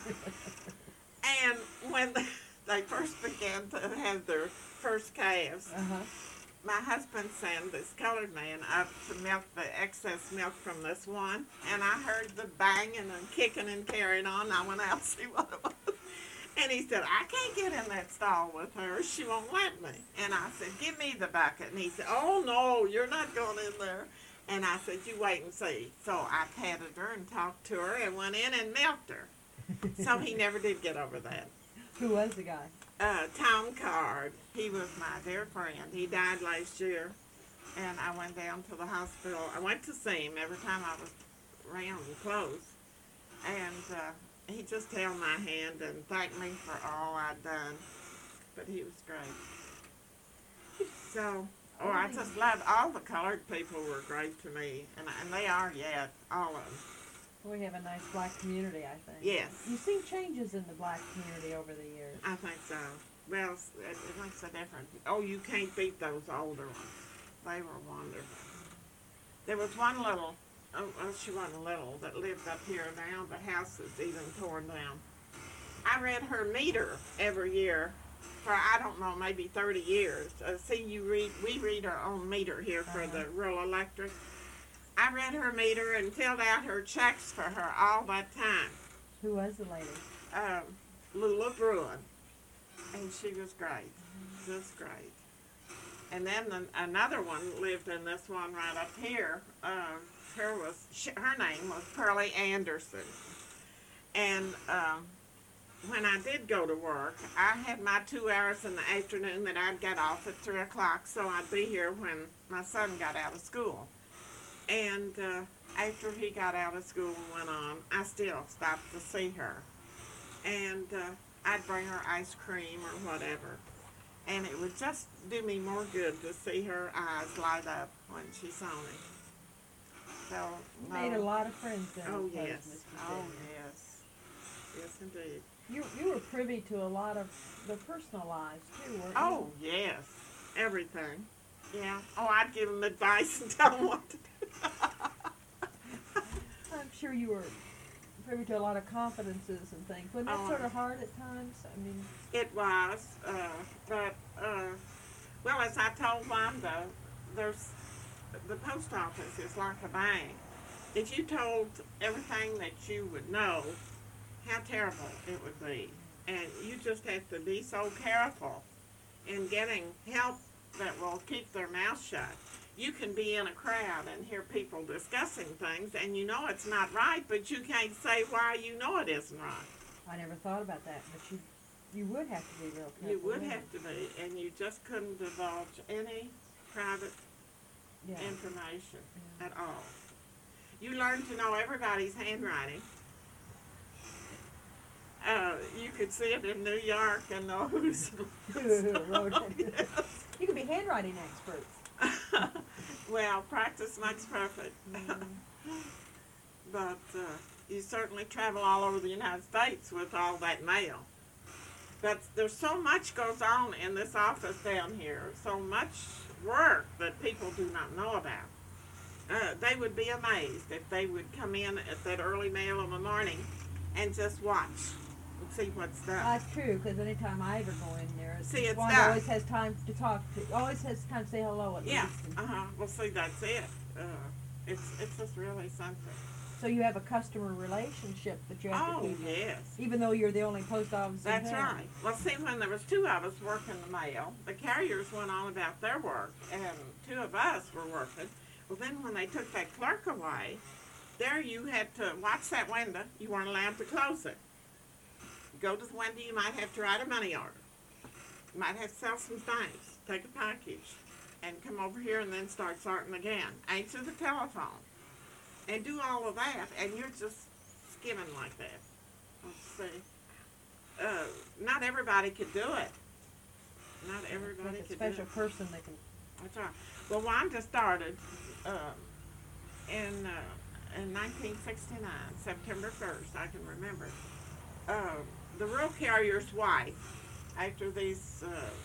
Speaker 3: And when they first began to have their first calves,
Speaker 2: Uh-huh.
Speaker 3: my husband sent this colored man up to milk the excess milk from this one, and I heard the banging and kicking and carrying on. I went out to see what it was. And he said, I can't get in that stall with her. She won't let me. And I said, give me the bucket. And he said, oh, no, you're not going in there. And I said, you wait and see. So I patted her and talked to her and went in and milked her. So he never did get over that.
Speaker 2: Who was the guy?
Speaker 3: Tom Card. He was my dear friend. He died last year, and I went down to the hospital. I went to see him every time I was around and close, and he just held my hand and thanked me for all I'd done. But he was great. So, I just loved all the colored people were great to me, and they are yet, all of them.
Speaker 2: We have a nice black community, I think.
Speaker 3: Yes.
Speaker 2: You've seen changes in the black community over the years.
Speaker 3: I think so. Well, it makes a difference. Oh, you can't beat those older ones. They were wonderful. There was one little, she wasn't little, that lived up here now. The house is even torn down. I read her meter every year for, I don't know, maybe 30 years. We read our own meter here for the rural electric. I read her meter and filled out her checks for her all that time.
Speaker 2: Who was the lady?
Speaker 3: Lula Bruin. And she was great. Just great. And then another one lived in this one right up here. Her name was Pearlie Anderson. And when I did go to work, I had my 2 hours in the afternoon that I'd get off at 3 o'clock, so I'd be here when my son got out of school. And after he got out of school and went on, I still stopped to see her. And I'd bring her ice cream or whatever. And it would just do me more good to see her eyes light up when she saw me. So,
Speaker 2: You made a lot of friends then.
Speaker 3: Oh,
Speaker 2: because
Speaker 3: yes.
Speaker 2: Mr.
Speaker 3: Oh,
Speaker 2: Stegman.
Speaker 3: yes. Yes, indeed.
Speaker 2: You were privy to a lot of their personal lives too, weren't you?
Speaker 3: Oh, yes. Everything. Yeah. Oh, I'd give them advice and tell them what to do.
Speaker 2: I'm sure you were privy to a lot of confidences and things. Wasn't that
Speaker 3: Oh.
Speaker 2: sort of hard at times? I mean,
Speaker 3: It was, well, as I told Wanda, the post office is like a bank. If you told everything that you would know, how terrible it would be. And you just have to be so careful in getting help that will keep their mouth shut. You can be in a crowd and hear people discussing things, and you know it's not right, but you can't say why you know it isn't right.
Speaker 2: I never thought about that, but you would have to be real careful.
Speaker 3: You would
Speaker 2: wouldn't
Speaker 3: have to be, and you just couldn't divulge any private
Speaker 2: you? Yeah.
Speaker 3: information at all. You learn to know everybody's handwriting. You could see it in New York and know who's.
Speaker 2: Who wrote it.
Speaker 3: Yes.
Speaker 2: You could be handwriting experts.
Speaker 3: Well, practice makes perfect. But you certainly travel all over the United States with all that mail. But there's so much goes on in this office down here, so much work that people do not know about. They would be amazed if they would come in at that early mail in the morning and just watch and see what's done.
Speaker 2: That's true, because anytime I ever go in there,
Speaker 3: See, it's
Speaker 2: one
Speaker 3: done.
Speaker 2: always has time to talk to, always has time to say hello at
Speaker 3: Yeah,
Speaker 2: least.
Speaker 3: well, see, that's it. It's just really something.
Speaker 2: So you have a customer relationship that you have to
Speaker 3: Oh,
Speaker 2: keep,
Speaker 3: yes.
Speaker 2: even though you're the only post office in
Speaker 3: That's
Speaker 2: town.
Speaker 3: right. Well, see, when there was 2 of us working the mail, the carriers went on about their work, and 2 of us were working. Well, then when they took that clerk away, there you had to watch that window. You weren't allowed to close it. Go to the window, you might have to write a money order. You might have to sell some things, take a package, and come over here and then start sorting again. Answer the telephone. And do all of that, and you're just skimming like that. Let's see. Not everybody could do it. Not everybody
Speaker 2: Like a
Speaker 3: could
Speaker 2: special
Speaker 3: do it.
Speaker 2: person that can.
Speaker 3: That's right. Well, Wanda started in 1969, September 1st. I can remember it. The rural carrier's wife, after these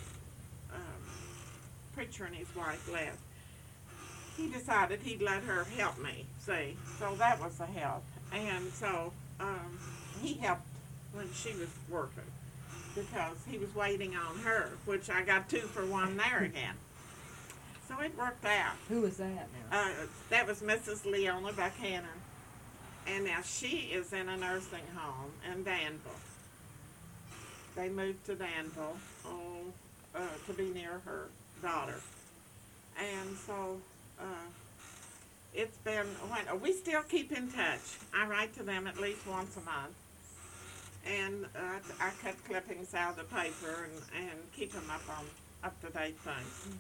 Speaker 3: preacher and his wife left, he decided he'd let her help me, see. So that was a help. And so he helped when she was working because he was waiting on her, which I got 2 for 1 there again. So it worked out.
Speaker 2: Who was that now?
Speaker 3: That was Mrs. Leona Buchanan. And now she is in a nursing home in Danville. They moved to Danville to be near her daughter. And so it's been, we still keep in touch. I write to them at least once a month. and I cut clippings out of the paper and keep them up on up-to-date things.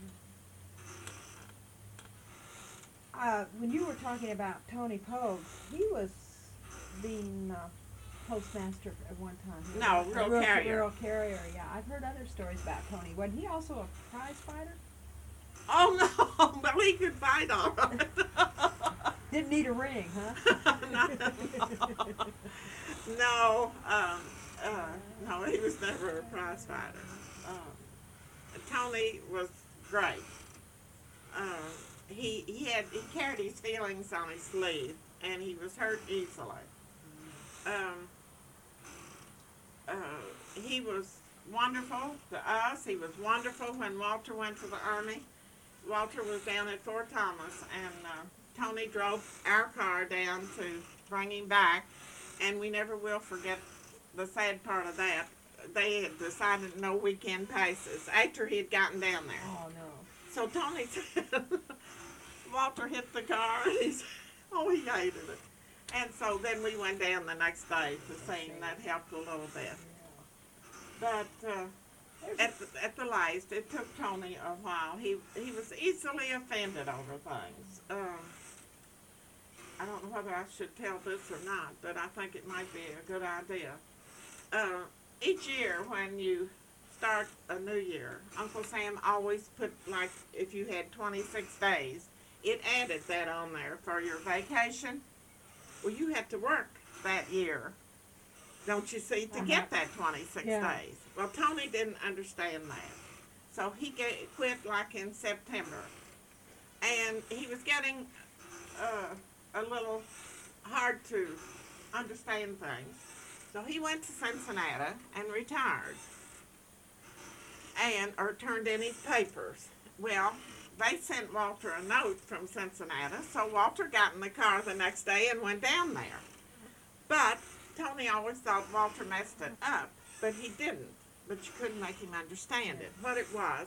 Speaker 2: When you were talking about Tony Pogue, he was being postmaster at one time.
Speaker 3: No, rural carrier.
Speaker 2: Rural carrier, yeah. I've heard other stories about Tony. Wasn't he also a prize fighter?
Speaker 3: Oh no, but he could fight all right.
Speaker 2: Didn't need a ring, huh?
Speaker 3: No, no, he was never a prize fighter. Tony was great. He carried his feelings on his sleeve, and he was hurt easily. He was wonderful to us. He was wonderful when Walter went to the Army. Walter was down at Fort Thomas, and Tony drove our car down to bring him back, and we never will forget the sad part of that. They had decided no weekend passes after he had gotten down there.
Speaker 2: Oh, no.
Speaker 3: So Tony said, Walter hit the car, and he said, oh, he hated it. And so then we went down the next day to see him. That helped a little bit. But at the last, it took Tony a while. He was easily offended over things. I don't know whether I should tell this or not, but I think it might be a good idea. Each year when you start a new year, Uncle Sam always put, like, if you had 26 days, it added that on there for your vacation. Well, you had to work that year, don't you see, to get that 26 days. Well, Tony didn't understand that. So he quit like in September. And he was getting a little hard to understand things. So he went to Cincinnati and retired. Or turned in his papers. Well, they sent Walter a note from Cincinnati, so Walter got in the car the next day and went down there. But Tony always thought Walter messed it up, but he didn't. But you couldn't make him understand it. What it was,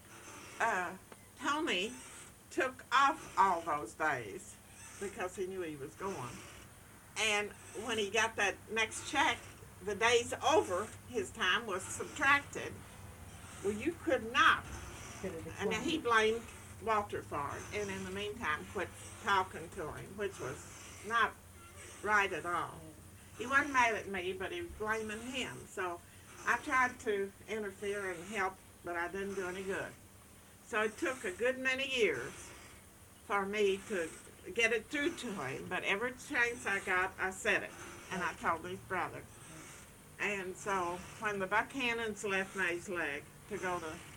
Speaker 3: Tony took off all those days because he knew he was going. And when he got that next check, the days over his time was subtracted. Well, you could not. And then he blamed Walter for it, and in the meantime quit talking to him, which was not right at all. He wasn't mad at me, but he was blaming him. So I tried to interfere and help, but I didn't do any good. So it took a good many years for me to get it through to him, but every chance I got, I said it, and I told his brother. And so when the Buchanans left Mays Leg to go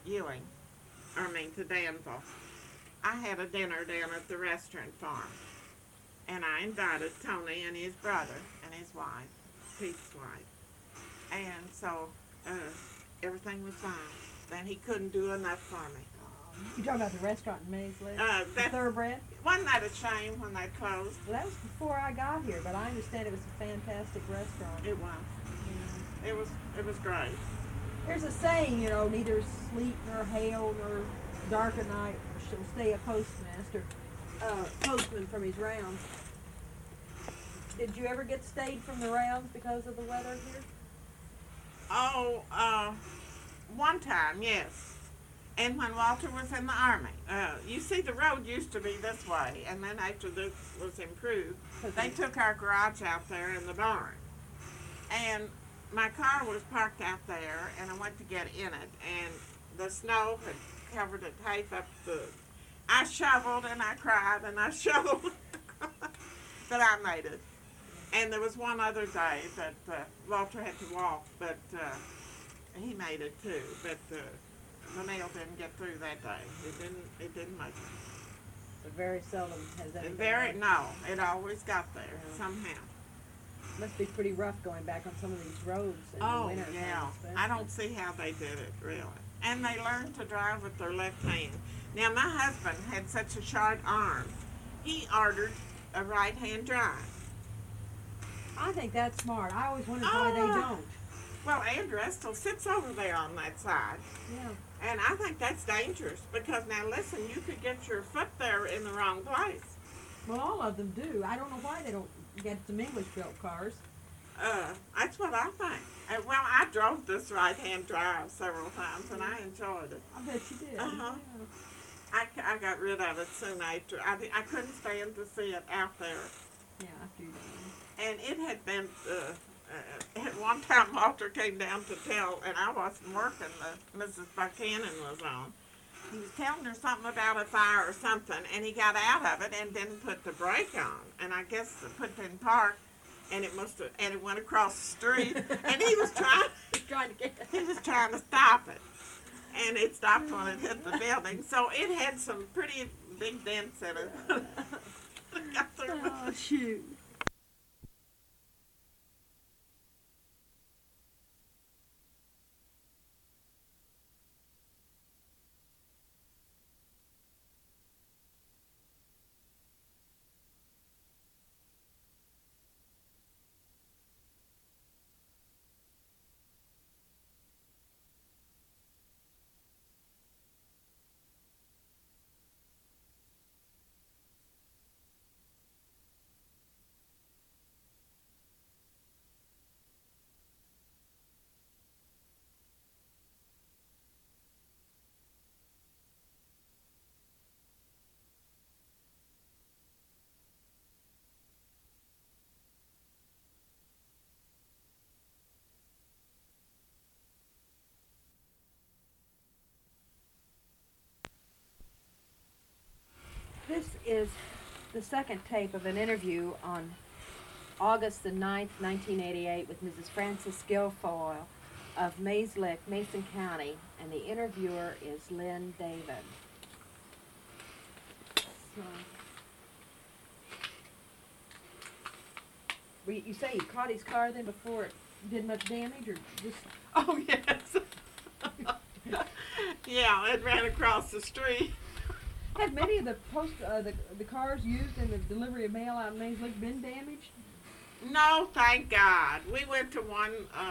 Speaker 3: to Danville, I had a dinner down at the restaurant farm, and I invited Tony and his brother and his wife, Pete's wife, and so everything was fine. Then he couldn't do enough for me.
Speaker 2: You talking about the restaurant in Mays Leg? The Thoroughbred?
Speaker 3: Wasn't that a shame when they closed?
Speaker 2: Well, that was before I got here, but I understand it was a fantastic restaurant.
Speaker 3: It was.
Speaker 2: Yeah.
Speaker 3: It was great.
Speaker 2: There's a saying, neither sleet nor hail nor dark a night shall stay a postman from his rounds. Did you ever get stayed from the rounds because of the weather here?
Speaker 3: Oh, one time, yes. And when Walter was in the Army. You see, the road used to be this way, and then after this was improved, they took our garage out there in the barn. And my car was parked out there, and I went to get in it, and the snow had covered it half up I shoveled, and I cried, and I shoveled, but I made it. And there was one other day that Walter had to walk, but he made it too. But the mail didn't get through that day. It didn't make it.
Speaker 2: But very seldom has anything.
Speaker 3: No, it always got there somehow.
Speaker 2: Must be pretty rough going back on some of these roads in the winter.
Speaker 3: Yeah. I don't see how they did it, really. And they learned to drive with their left hand. Now, my husband had such a short arm, he ordered a right-hand drive.
Speaker 2: I think that's smart. I always wondered why they don't.
Speaker 3: Well, Andrew still sits over there on that side.
Speaker 2: Yeah.
Speaker 3: And I think that's dangerous because, now listen, you could get your foot there in the wrong place.
Speaker 2: Well, all of them do. I don't know why they don't get some English-built cars.
Speaker 3: That's what I think. Well, I drove this right-hand drive several times, and I enjoyed it.
Speaker 2: I bet you did.
Speaker 3: Uh-huh. I got rid of it soon after. I couldn't stand to see it out there.
Speaker 2: Yeah, after you did.
Speaker 3: And it had been, at one time Walter came down to tell, and I wasn't working, Mrs. Buchanan was on. He was telling her something about a fire or something, and he got out of it and didn't put the brake on. And I guess put it in park, and it went across the street, and he was trying to stop it. And it stopped when it hit the building, so it had some pretty big dents in it.
Speaker 2: Oh, shoot. This is the second tape of an interview on August the 9th, 1988 with Mrs. Frances Guilfoyle of Mays Lick, Mason County, and the interviewer is Lynn David. So, you say you caught his car then before it did much damage, or just...
Speaker 3: Oh, yes. Yeah, it ran across the street.
Speaker 2: Have many of the the cars used in the delivery of mail out in Mays Lick been damaged?
Speaker 3: No, thank God. We went to one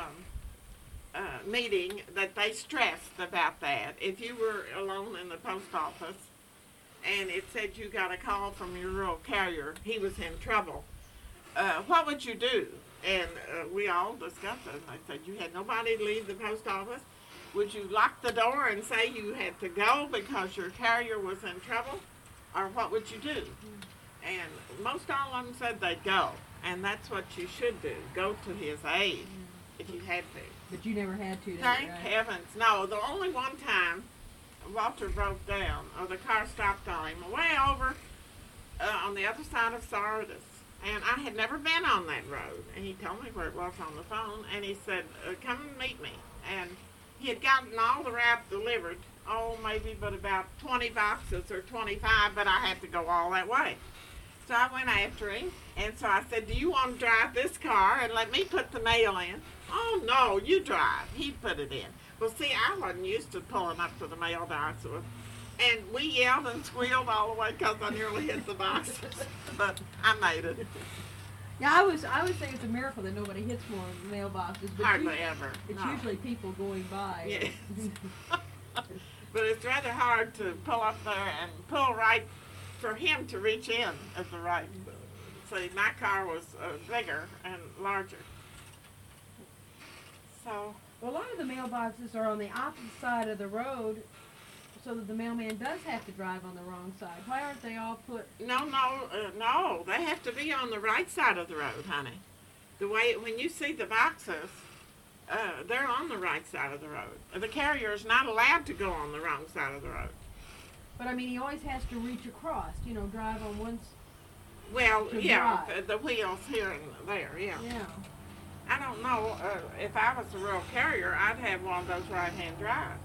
Speaker 3: meeting that they stressed about that. If you were alone in the post office and it said you got a call from your rural carrier, he was in trouble, what would you do? And we all discussed it. I said, you had nobody to leave the post office. Would you lock the door and say you had to go because your carrier was in trouble? Or what would you do? And most all of them said they'd go. And that's what you should do. Go to his aid if you had to.
Speaker 2: But you never had to, did you,
Speaker 3: Thank
Speaker 2: right?
Speaker 3: heavens. No, the only one time Walter broke down, or the car stopped on him, way over on the other side of Sardis. And I had never been on that road. And he told me where it was on the phone. And he said, come and meet me. And he had gotten all the wrap delivered, maybe but about 20 boxes or 25, but I had to go all that way. So I went after him, and so I said, do you want to drive this car and let me put the mail in? Oh, no, you drive. He put it in. Well, see, I wasn't used to pulling up to the mailbox, and we yelled and squealed all the way because I nearly hit the boxes, but I made it.
Speaker 2: Yeah, I would say it's a miracle that nobody hits more mailboxes. But
Speaker 3: Hardly ever.
Speaker 2: It's
Speaker 3: no.
Speaker 2: usually people going by.
Speaker 3: Yes. But it's rather hard to pull up there and pull right for him to reach in at the right. See, my car was bigger and larger. So.
Speaker 2: Well, a lot of the mailboxes are on the opposite side of the road, so that the mailman does have to drive on the wrong side. Why aren't they all put...
Speaker 3: No, they have to be on the right side of the road, honey. The way, when you see the boxes, they're on the right side of the road. The carrier is not allowed to go on the wrong side of the road.
Speaker 2: But, I mean, he always has to reach across, drive on one
Speaker 3: Well, yeah,
Speaker 2: drive.
Speaker 3: the wheels here and there, yeah.
Speaker 2: Yeah.
Speaker 3: I don't know, if I was a rural carrier, I'd have one of those right-hand drives.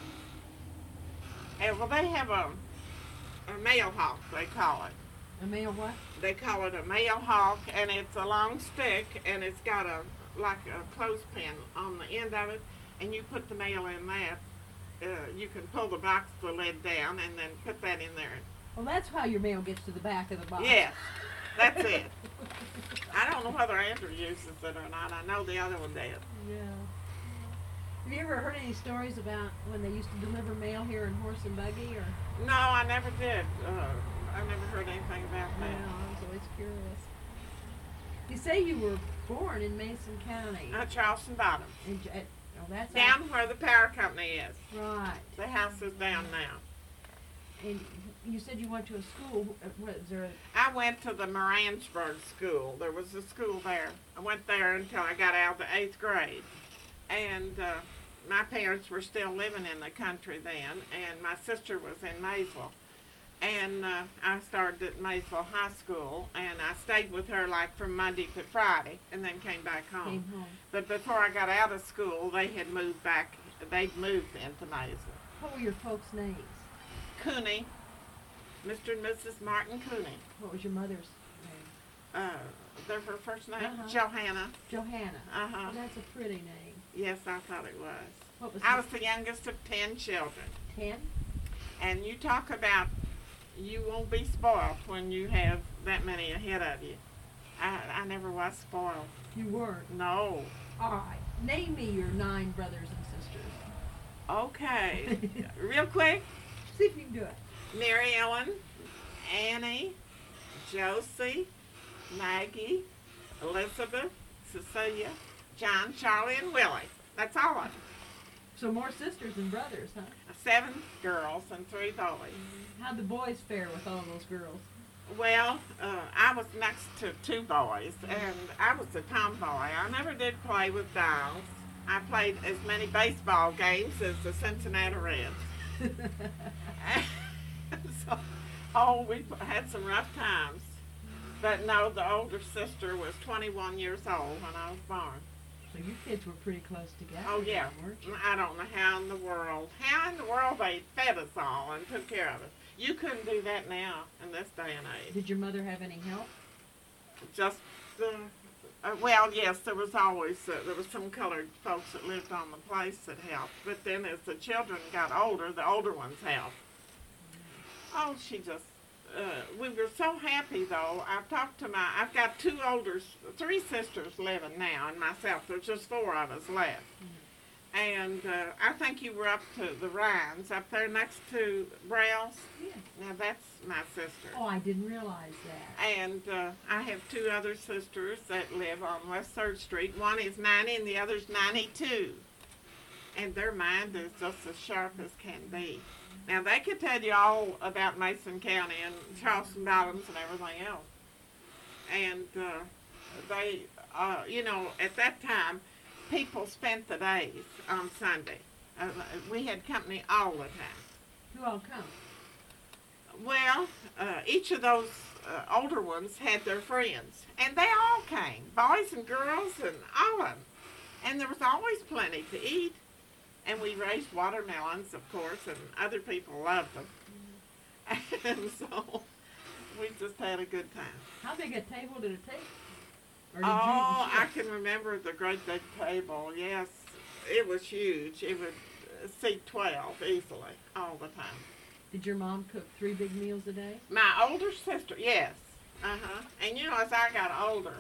Speaker 3: And well, they have a mail hawk, they call it.
Speaker 2: A mail what?
Speaker 3: They call it a mail hawk, and it's a long stick, and it's got like a clothespin on the end of it, and you put the mail in that. You can pull the lid down, and then put that in there.
Speaker 2: Well, that's how your mail gets to the back of the box.
Speaker 3: Yes, that's it. I don't know whether Andrew uses it or not. I know the other one did.
Speaker 2: Yeah. Have you ever heard any stories about when they used to deliver mail here in horse and buggy, or?
Speaker 3: No, I never did. I never heard anything about that.
Speaker 2: Yeah, I was always curious. You say you were born in Mason County.
Speaker 3: Charleston Bottom.
Speaker 2: Oh, that's
Speaker 3: Down where the power company is.
Speaker 2: right.
Speaker 3: The house is down now.
Speaker 2: And you said you went to a school. What is there?
Speaker 3: I went to the Moransburg School. There was a school there. I went there until I got out of the 8th grade. And my parents were still living in the country then, and my sister was in Maysville. And I started at Maysville High School, and I stayed with her like from Monday to Friday, and then came back home.
Speaker 2: Came home.
Speaker 3: But before I got out of school, they had moved back. They'd moved into Maysville.
Speaker 2: What were your folks' names?
Speaker 3: Cooney, Mr. and Mrs. Martin Cooney.
Speaker 2: What was your mother's name?
Speaker 3: They're her first name,
Speaker 2: Uh-huh.
Speaker 3: Johanna.
Speaker 2: Johanna.
Speaker 3: Uh-huh.
Speaker 2: Well, that's a pretty name.
Speaker 3: Yes, I thought it was.
Speaker 2: What was
Speaker 3: I was the youngest of 10 children.
Speaker 2: 10?
Speaker 3: And you talk about you won't be spoiled when you have that many ahead of you. I never was spoiled.
Speaker 2: You weren't.
Speaker 3: No.
Speaker 2: All right. Name me your 9 brothers and sisters.
Speaker 3: Okay. Real quick,
Speaker 2: See if you can do it.
Speaker 3: Mary Ellen, Annie, Josie, Maggie, Elizabeth, Cecilia, John, Charlie, and Willie. That's all of them.
Speaker 2: So more sisters than brothers, huh?
Speaker 3: 7 girls and 3 boys.
Speaker 2: How'd the boys fare with all those girls?
Speaker 3: Well, I was next to 2 boys, and I was a tomboy. I never did play with dolls. I played as many baseball games as the Cincinnati Reds. So, we had some rough times. But no, the older sister was 21 years old when I was born.
Speaker 2: So you kids were pretty close together.
Speaker 3: Oh, yeah.
Speaker 2: Weren't you?
Speaker 3: I don't know how in the world they fed us all and took care of us. You couldn't do that now in this day and age.
Speaker 2: Did your mother have any help?
Speaker 3: Just, well, yes, there was always, there was some colored folks that lived on the place that helped. But then as the children got older, the older ones helped. Oh, she just, we were so happy though. I've got 3 sisters living now and myself. There's just 4 of us left. And I think you were up to the Rhines, up there next to Browse.
Speaker 2: Yeah.
Speaker 3: Now that's my sister.
Speaker 2: Oh, I didn't realize that.
Speaker 3: And I have 2 other sisters that live on West 3rd Street. One is 90 and the other's 92. And their mind is just as sharp as can be. Now they could tell you all about Mason County and Charleston Bottoms and everything else. And they, at that time, people spent the days on Sunday. We had company all the time.
Speaker 2: Who all come?
Speaker 3: Well, each of those older ones had their friends, and they all came, boys and girls and all of them. And there was always plenty to eat. And we raised watermelons, of course, and other people loved them. And so we just had a good time.
Speaker 2: How big a table did it take? Or did
Speaker 3: I can remember the great big table. Yes, it was huge. It would seat 12 easily all the time.
Speaker 2: Did your mom cook 3 big meals a day?
Speaker 3: My older sister, yes. And as I got older,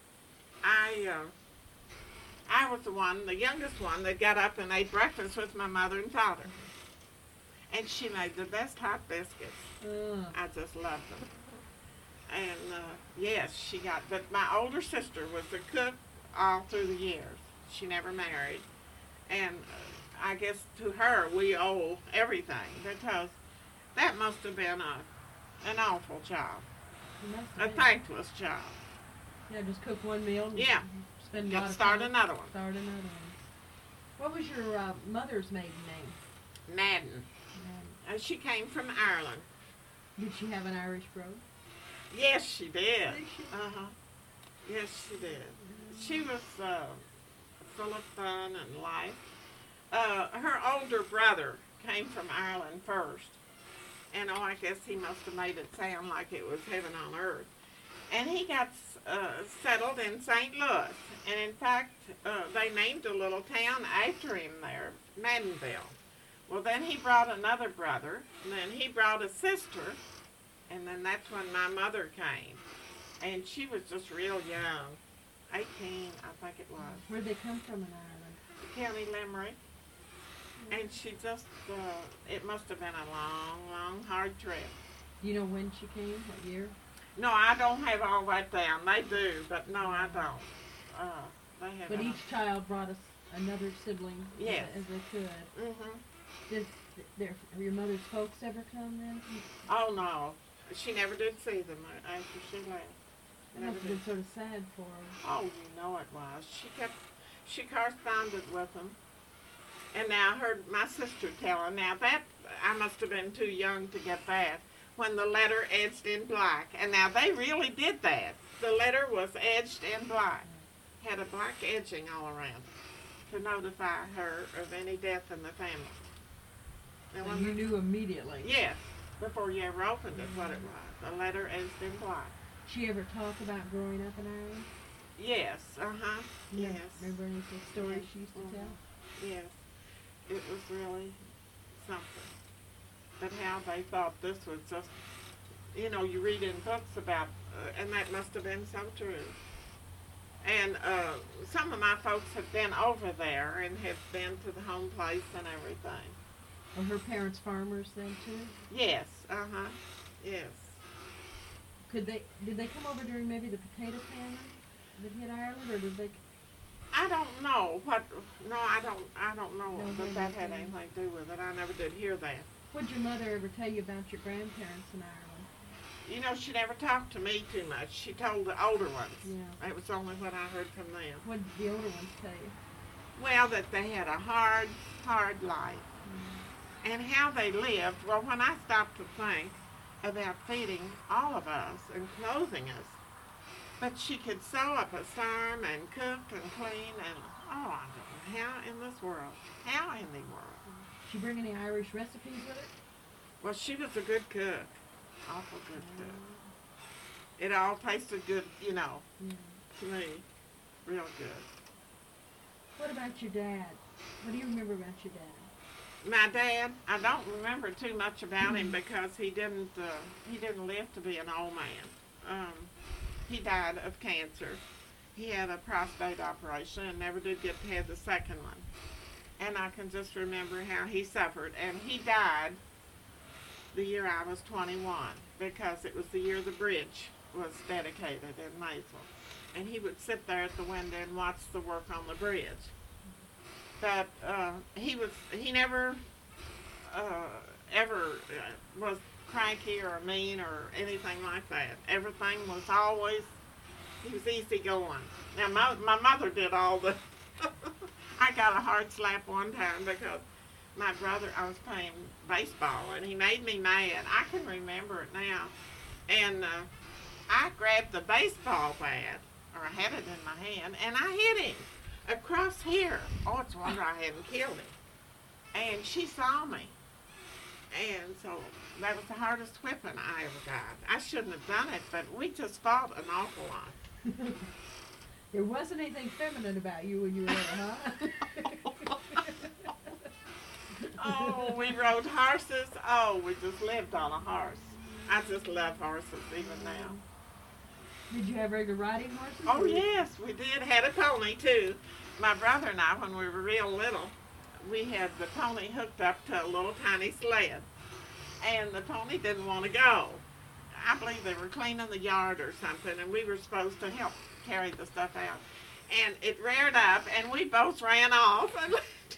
Speaker 3: I was the youngest one that got up and ate breakfast with my mother and father. And she made the best hot biscuits. I just loved them. And yes, but my older sister was the cook all through the years. She never married. And I guess to her we owe everything, because that must have been an awful job. A thankless job.
Speaker 2: Yeah, just cook one meal and spend a lot of
Speaker 3: Start
Speaker 2: time.
Speaker 3: another one.
Speaker 2: Start another one. What was your mother's maiden name?
Speaker 3: Madden. She came from Ireland.
Speaker 2: Did she have an Irish brogue?
Speaker 3: Yes, she did.
Speaker 2: Did she?
Speaker 3: Yes, she did. She was full of fun and life. Her older brother came from Ireland first. And I guess he must have made it sound like it was heaven on earth. And he got settled in St. Louis. And in fact, they named a little town after him there, Maddenville. Well, then he brought another brother, and then he brought a sister, and then that's when my mother came. And she was just real young, 18, I think it was.
Speaker 2: Where'd they come from in Ireland?
Speaker 3: County Limerick. And she just, it must have been a long, long, hard trip.
Speaker 2: Do you know when she came? What year?
Speaker 3: No, I don't have all that down. They do, but no, I don't. They have.
Speaker 2: But each child brought us another sibling
Speaker 3: Yes.
Speaker 2: as they could.
Speaker 3: Mhm.
Speaker 2: Did your mother's folks ever come then?
Speaker 3: Oh no, she never did see them after she left.
Speaker 2: It
Speaker 3: Never
Speaker 2: must have
Speaker 3: did.
Speaker 2: been sort of sad for her.
Speaker 3: Oh, you know it was. She corresponded with them. And now I heard my sister tell her, now that, I must have been too young to get that, when the letter edged in black. And now they really did that. The letter was edged in black. Had a black edging all around to notify her of any death in the family. And
Speaker 2: So
Speaker 3: when
Speaker 2: you knew immediately.
Speaker 3: yes, before you ever opened it, what it was. A letter edged in black.
Speaker 2: She ever talk about growing up in Ireland?
Speaker 3: Yes, uh-huh,
Speaker 2: You
Speaker 3: yes.
Speaker 2: Remember any of the stories she used to
Speaker 3: Mhm.
Speaker 2: tell?
Speaker 3: Yes, it was really something. But how they thought this was just, you read in books about, and that must have been so true. And some of my folks have been over there and have been to the home place and everything.
Speaker 2: Were her parents farmers then too?
Speaker 3: Yes, uh-huh, yes.
Speaker 2: Did they come over during maybe the potato famine that hit Ireland, or did they?
Speaker 3: I don't know I don't know
Speaker 2: No,
Speaker 3: that that had
Speaker 2: maybe.
Speaker 3: anything to do with it. I never did hear that.
Speaker 2: Would your mother ever tell you about your grandparents in Ireland?
Speaker 3: She never talked to me too much. She told the older ones.
Speaker 2: Yeah.
Speaker 3: It was only what I heard from them.
Speaker 2: What did the older ones tell you?
Speaker 3: Well, that they had a hard, hard life. And how they lived, well, when I stopped to think about feeding all of us and clothing us, but she could sew up a farm and cook and clean and, oh, I don't know, how in this world? How in the world?
Speaker 2: Did she bring any Irish recipes with her?
Speaker 3: Well, she was a good cook. Awful good cook. It all tasted good,
Speaker 2: Yeah.
Speaker 3: to me. Real good.
Speaker 2: What about your dad? What do you remember about your dad?
Speaker 3: My dad, I don't remember too much about him because he didn't live to be an old man. He died of cancer. He had a prostate operation and never did get to have the second one. And I can just remember how he suffered. And he died the year I was 21 because it was the year the bridge was dedicated in Maysville. And he would sit there at the window and watch the work on the bridge. But he never ever was cranky or mean or anything like that. Everything was always, he was easygoing. Now my mother did all the, I got a hard slap one time because my brother, I was playing baseball and he made me mad. I can remember it now. And I grabbed the baseball bat, or I had it in my hand, and I hit him across here. Oh, it's a wonder I hadn't killed him. And she saw me. And so that was the hardest whipping I ever got. I shouldn't have done it, but we just fought an awful lot.
Speaker 2: There wasn't anything feminine about you when you were there, huh?
Speaker 3: Oh, we rode horses. Oh, we just lived on a horse. I just love horses even now.
Speaker 2: Did you have regular riding horses?
Speaker 3: Oh, yes, we did. Had a pony, too. My brother and I, when we were real little, we had the pony hooked up to a little tiny sled. And the pony didn't want to go. I believe they were cleaning the yard or something, and we were supposed to help carry the stuff out. And it reared up, and we both ran off. And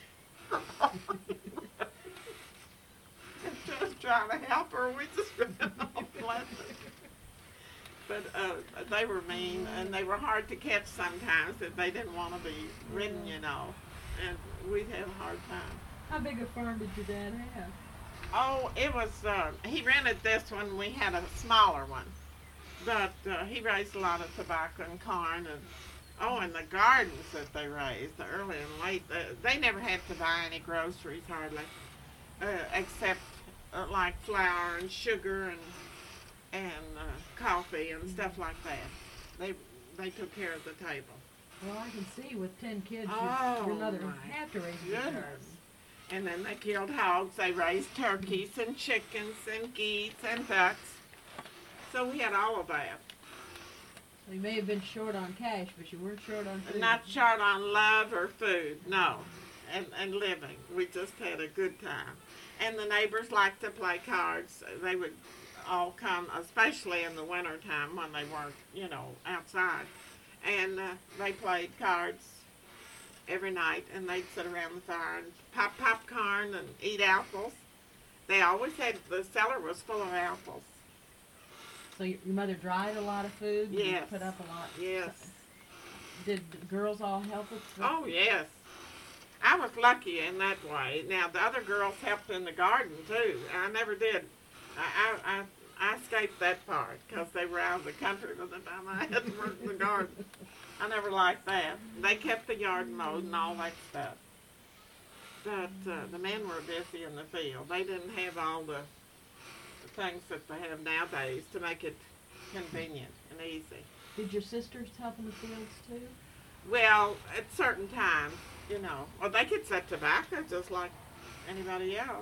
Speaker 3: just trying to help her, we just ran off laughing. But they were mean, and they were hard to catch sometimes if they didn't want to be ridden, and we'd have a hard time.
Speaker 2: How big a farm did your dad have?
Speaker 3: Oh, it was, he rented this one, we had a smaller one. But he raised a lot of tobacco and corn, and the gardens that they raised, the early and late, they never had to buy any groceries hardly, except like flour and sugar and coffee and stuff like that. They took care of the table.
Speaker 2: Well, I can see with 10 kids,
Speaker 3: Oh,
Speaker 2: your mother
Speaker 3: my
Speaker 2: had to raise a
Speaker 3: goodness.
Speaker 2: garden.
Speaker 3: And then they killed hogs. They raised turkeys and chickens and geese and ducks. So we had all of that.
Speaker 2: So you may have been short on cash, but you weren't short on food.
Speaker 3: Not short on love or food, no. And living. We just had a good time. And the neighbors liked to play cards. They would all come, especially in the wintertime when they weren't, outside. And they played cards every night, and they'd sit around the fire and pop popcorn and eat apples. They always had, the cellar was full of apples.
Speaker 2: So your mother dried a lot of food? And
Speaker 3: Yes.
Speaker 2: put up a lot?
Speaker 3: Yes.
Speaker 2: Did the girls all help with
Speaker 3: Oh, yes. I was lucky in that way. Now, the other girls helped in the garden, too. I never did. I escaped that part because they were out of the country by the time I had to work in the garden. I never liked that. They kept the yard mowed and all that stuff. But the men were busy in the field. They didn't have all the things that they have nowadays to make it convenient and easy.
Speaker 2: Did your sisters help in the fields too?
Speaker 3: Well, at certain times, you know. Well, they could set tobacco just like anybody else.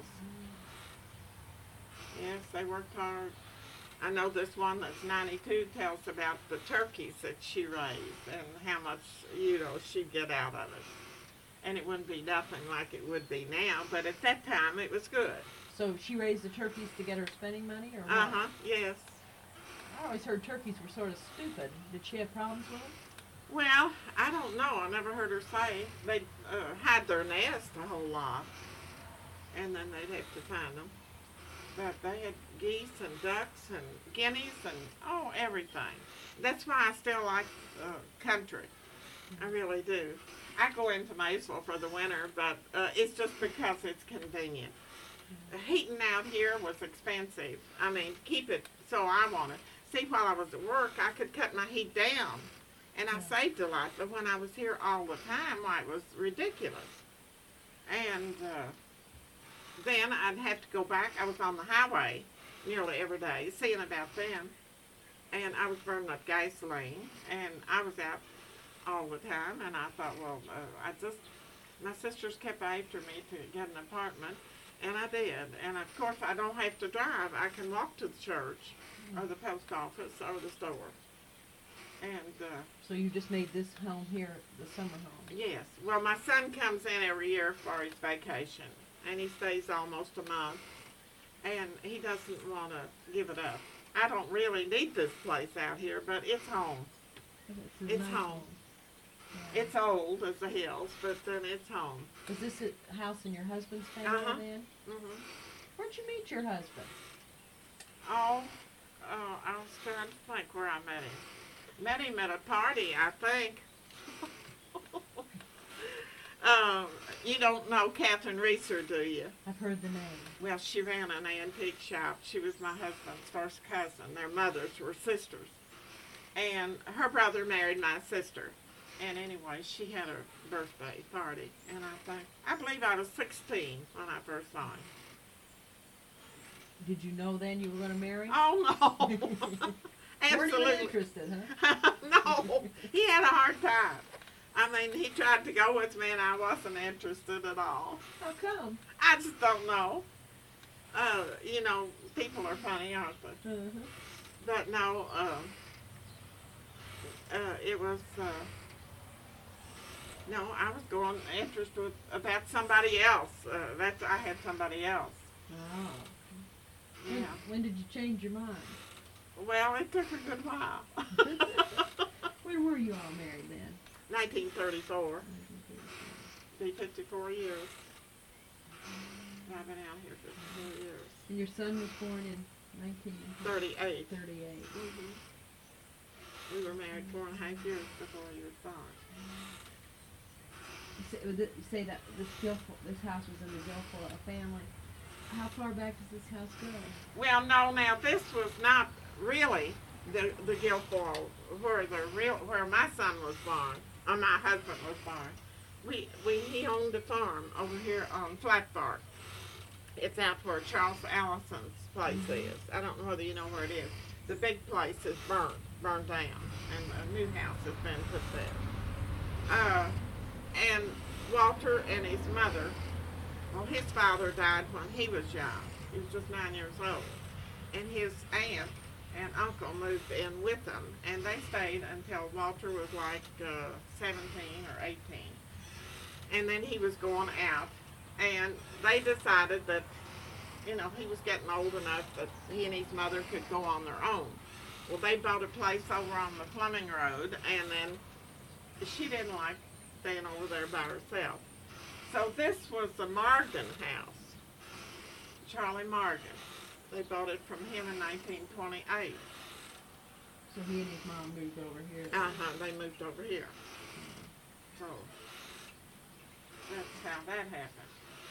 Speaker 3: Yes, they worked hard. I know this one that's 92 tells about the turkeys that she raised and how much, you know, she'd get out of it. And it wouldn't be nothing like it would be now, but at that time it was good.
Speaker 2: So she raised the turkeys to get her spending money, or what?
Speaker 3: Uh-huh, yes.
Speaker 2: I always heard turkeys were sort of stupid. Did she have problems with them?
Speaker 3: Well, I don't know. I never heard her say. They'd hide their nest a whole lot, and then they'd have to find them. But they had geese and ducks and guineas and, oh, everything. That's why I still like country. I really do. I go into Maysville for the winter, but it's just because it's convenient. Heating out here was expensive. I mean, keep it so I want it. See, while I was at work, I could cut my heat down, and I saved a lot. But when I was here all the time, why, it was ridiculous. And then I'd have to go back. I was on the highway nearly every day, seeing about them. And I was burning up gasoline, and I was out all the time. And I thought, well, my sisters kept after me to get an apartment, and I did. And of course, I don't have to drive. I can walk to the church, or the post office, or the store. And
Speaker 2: So you just made this home here the summer home?
Speaker 3: yes, well, my son comes in every year for his vacation, and he stays almost a month, and he doesn't want to give it up. I don't really need this place out here, but it's home. It's
Speaker 2: nice
Speaker 3: home.
Speaker 2: Yeah.
Speaker 3: It's old as the hills, but then it's home.
Speaker 2: Was this a house in your husband's family
Speaker 3: Uh-huh.
Speaker 2: then?
Speaker 3: Hmm.
Speaker 2: Where'd you meet your husband?
Speaker 3: Oh, I was trying to think where I met him. Met him at a party, I think. You don't know Catherine Reeser, do you?
Speaker 2: I've heard the name.
Speaker 3: Well, she ran an antique shop. She was my husband's first cousin. Their mothers were sisters. And her brother married my sister. And anyway, she had her birthday party. And I believe I was 16 when I first saw him.
Speaker 2: Did you know then you were going to marry?
Speaker 3: Oh, no.
Speaker 2: Weren't even
Speaker 3: Absolutely.
Speaker 2: interested, huh?
Speaker 3: No, he had a hard time. I mean, he tried to go with me, and I wasn't interested at all.
Speaker 2: How come?
Speaker 3: I just don't know. You know, people are funny, aren't they?
Speaker 2: Uh-huh.
Speaker 3: But no, it was, no, I was going interested about somebody else. I had somebody else.
Speaker 2: Oh.
Speaker 3: Yeah.
Speaker 2: When did you change your mind?
Speaker 3: Well, it took a good while.
Speaker 2: When were you all married then?
Speaker 3: 1934. Be 54 years. I've been out here 54 years.
Speaker 2: And your son was born in
Speaker 3: 38.
Speaker 2: 1938.
Speaker 3: We were married 4.5 years before he was born.
Speaker 2: You say that this house was in the Guilfoyle family. How far back does this house go?
Speaker 3: Well, no, now this was not really the Guilfoyle where my son was born, or my husband was born. He owned a farm over here on Flat Bark. It's out where Charles Allison's place is. I don't know whether you know where it is. The big place is burned down, and a new house has been put there. And Walter and his mother, well, his father died when he was young. He was just 9 years old. And his aunt and uncle moved in with them, and they stayed until Walter was like 17 or 18. And then he was going out, and they decided that, you know, he was getting old enough that he and his mother could go on their own. Well, they bought a place over on the Fleming Road, and then she didn't like staying over there by herself. So this was the Marden house, Charlie Marden. They bought it from him in 1928.
Speaker 2: So he and his mom moved over here.
Speaker 3: They moved over here. So that's how that happened.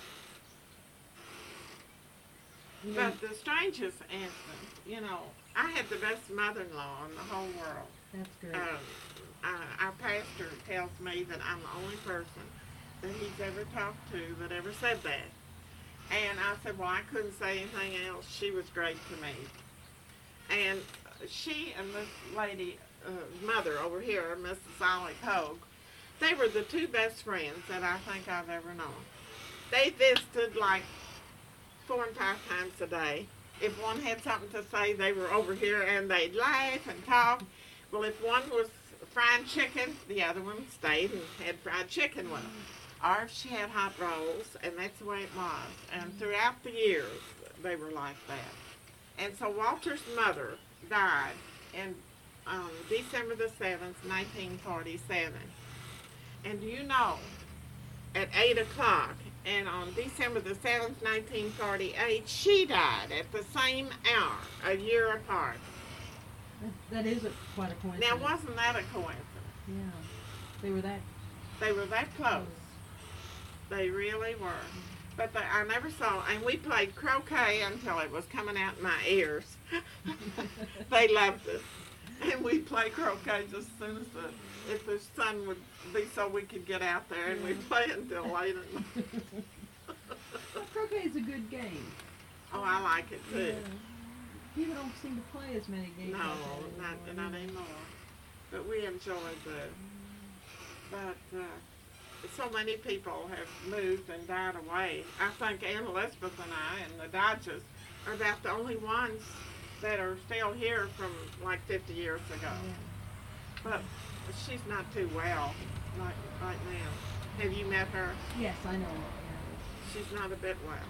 Speaker 3: But the strangest instance, you know, I had the best mother-in-law in the whole world.
Speaker 2: That's great.
Speaker 3: Our pastor tells me that I'm the only person that he's ever talked to that ever said that. And I said, well, I couldn't say anything else. She was great to me. And she and this lady, mother over here, Mrs. Ollie Hogue, they were the two best friends that I think I've ever known. They visited like 4 and 5 times a day. If one had something to say, they were over here and they'd laugh and talk. Well, if one was frying chicken, the other one stayed and had fried chicken with them. Or if she had hot rolls, and that's the way it was. And throughout the years, they were like that. And so Walter's mother died in December the 7th, 1947. And do you know, at 8 o'clock, and on December the 7th, 1948, she died at the same hour, a year apart.
Speaker 2: That is quite a coincidence.
Speaker 3: Now, wasn't that a coincidence?
Speaker 2: Yeah. They were that
Speaker 3: close. They really were. But I never saw, and we played croquet until it was coming out in my ears. They loved it. And we'd play croquet just as soon as if the sun would be so we could get out there, and we'd play until late at night.
Speaker 2: Well, croquet is a good game.
Speaker 3: Oh, I like it too.
Speaker 2: Yeah. People don't seem to play as many games.
Speaker 3: No,
Speaker 2: like that
Speaker 3: not anymore. But we enjoyed that. But so many people have moved and died away. I think Aunt Elizabeth and I and the Dodges are about the only ones that are still here from like 50 years ago.
Speaker 2: Yeah.
Speaker 3: But she's not too well right now. Have you met her?
Speaker 2: Yes, I know.
Speaker 3: She's not a bit well.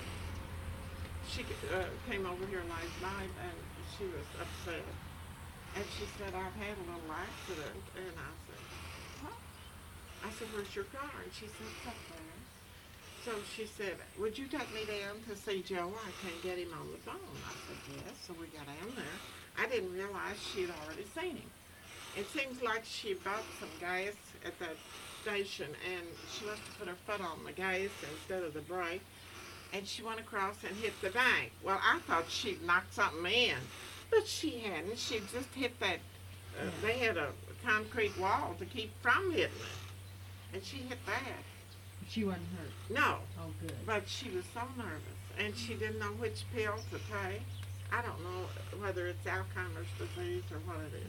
Speaker 3: She came over here last night and she was upset. And she said, I've had a little accident. And I said, what? I said, where's your car? And she said, it's up there. So she said, would you take me down to see Joe? I can't get him on the phone. I said, yes. So we got down there. I didn't realize she had already seen him. It seems like she bought some gas at that station, and she must have put her foot on the gas instead of the brake, and she went across and hit the bank. Well, I thought she'd knocked something in, but she hadn't. She just hit that. They had a concrete wall to keep from hitting it, and she hit that.
Speaker 2: She wasn't hurt.
Speaker 3: No.
Speaker 2: Oh, good.
Speaker 3: But she was so nervous, and she didn't know which pill to take. I don't know whether it's Alzheimer's disease or what it is.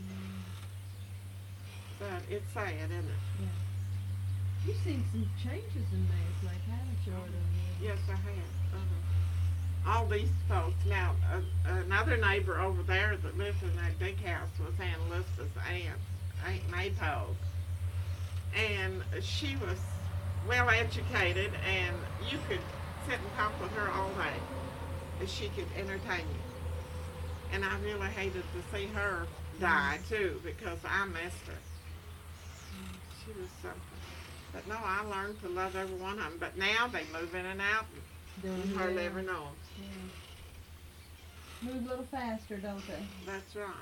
Speaker 3: But it's sad, isn't it?
Speaker 2: Yeah. You've seen some changes in Mays Lake, haven't you, over the years?
Speaker 3: Yes, I have. All these folks. Now, another neighbor over there that lived in that big house was Aunt Elizabeth's aunt, Aunt Maypole. And she was well educated, and you could sit and talk with her all day, and she could entertain you. And I really hated to see her die too, because I missed her. She was something. But no, I learned to love every one of them. But now they move in and out, and you hardly ever know them.
Speaker 2: Yeah. Move a little faster, don't they?
Speaker 3: That's right.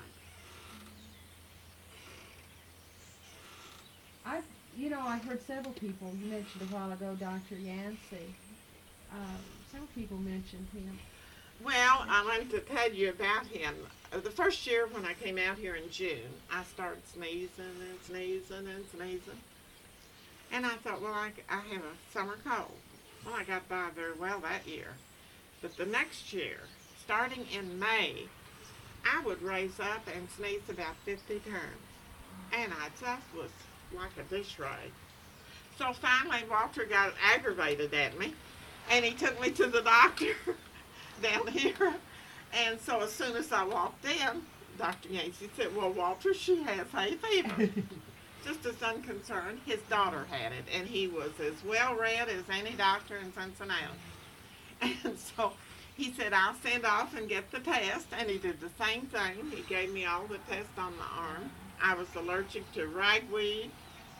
Speaker 2: I've heard several people, you mentioned a while ago Dr. Yancey. Several people mentioned him.
Speaker 3: Well, I wanted to tell you about him. The first year when I came out here in June, I started sneezing and sneezing and sneezing. And I thought, well, I have a summer cold. Well, I got by very well that year. But the next year, starting in May, I would raise up and sneeze about 50 times. And I just was like a dish rag. So finally, Walter got aggravated at me, and he took me to the doctor down here. And so as soon as I walked in, Dr. Yancey said, well, Walter, she has hay fever. Just as unconcerned, his daughter had it, and he was as well-read as any doctor in Cincinnati. And so he said, I'll send off and get the test, and he did the same thing. He gave me all the tests on the arm. I was allergic to ragweed,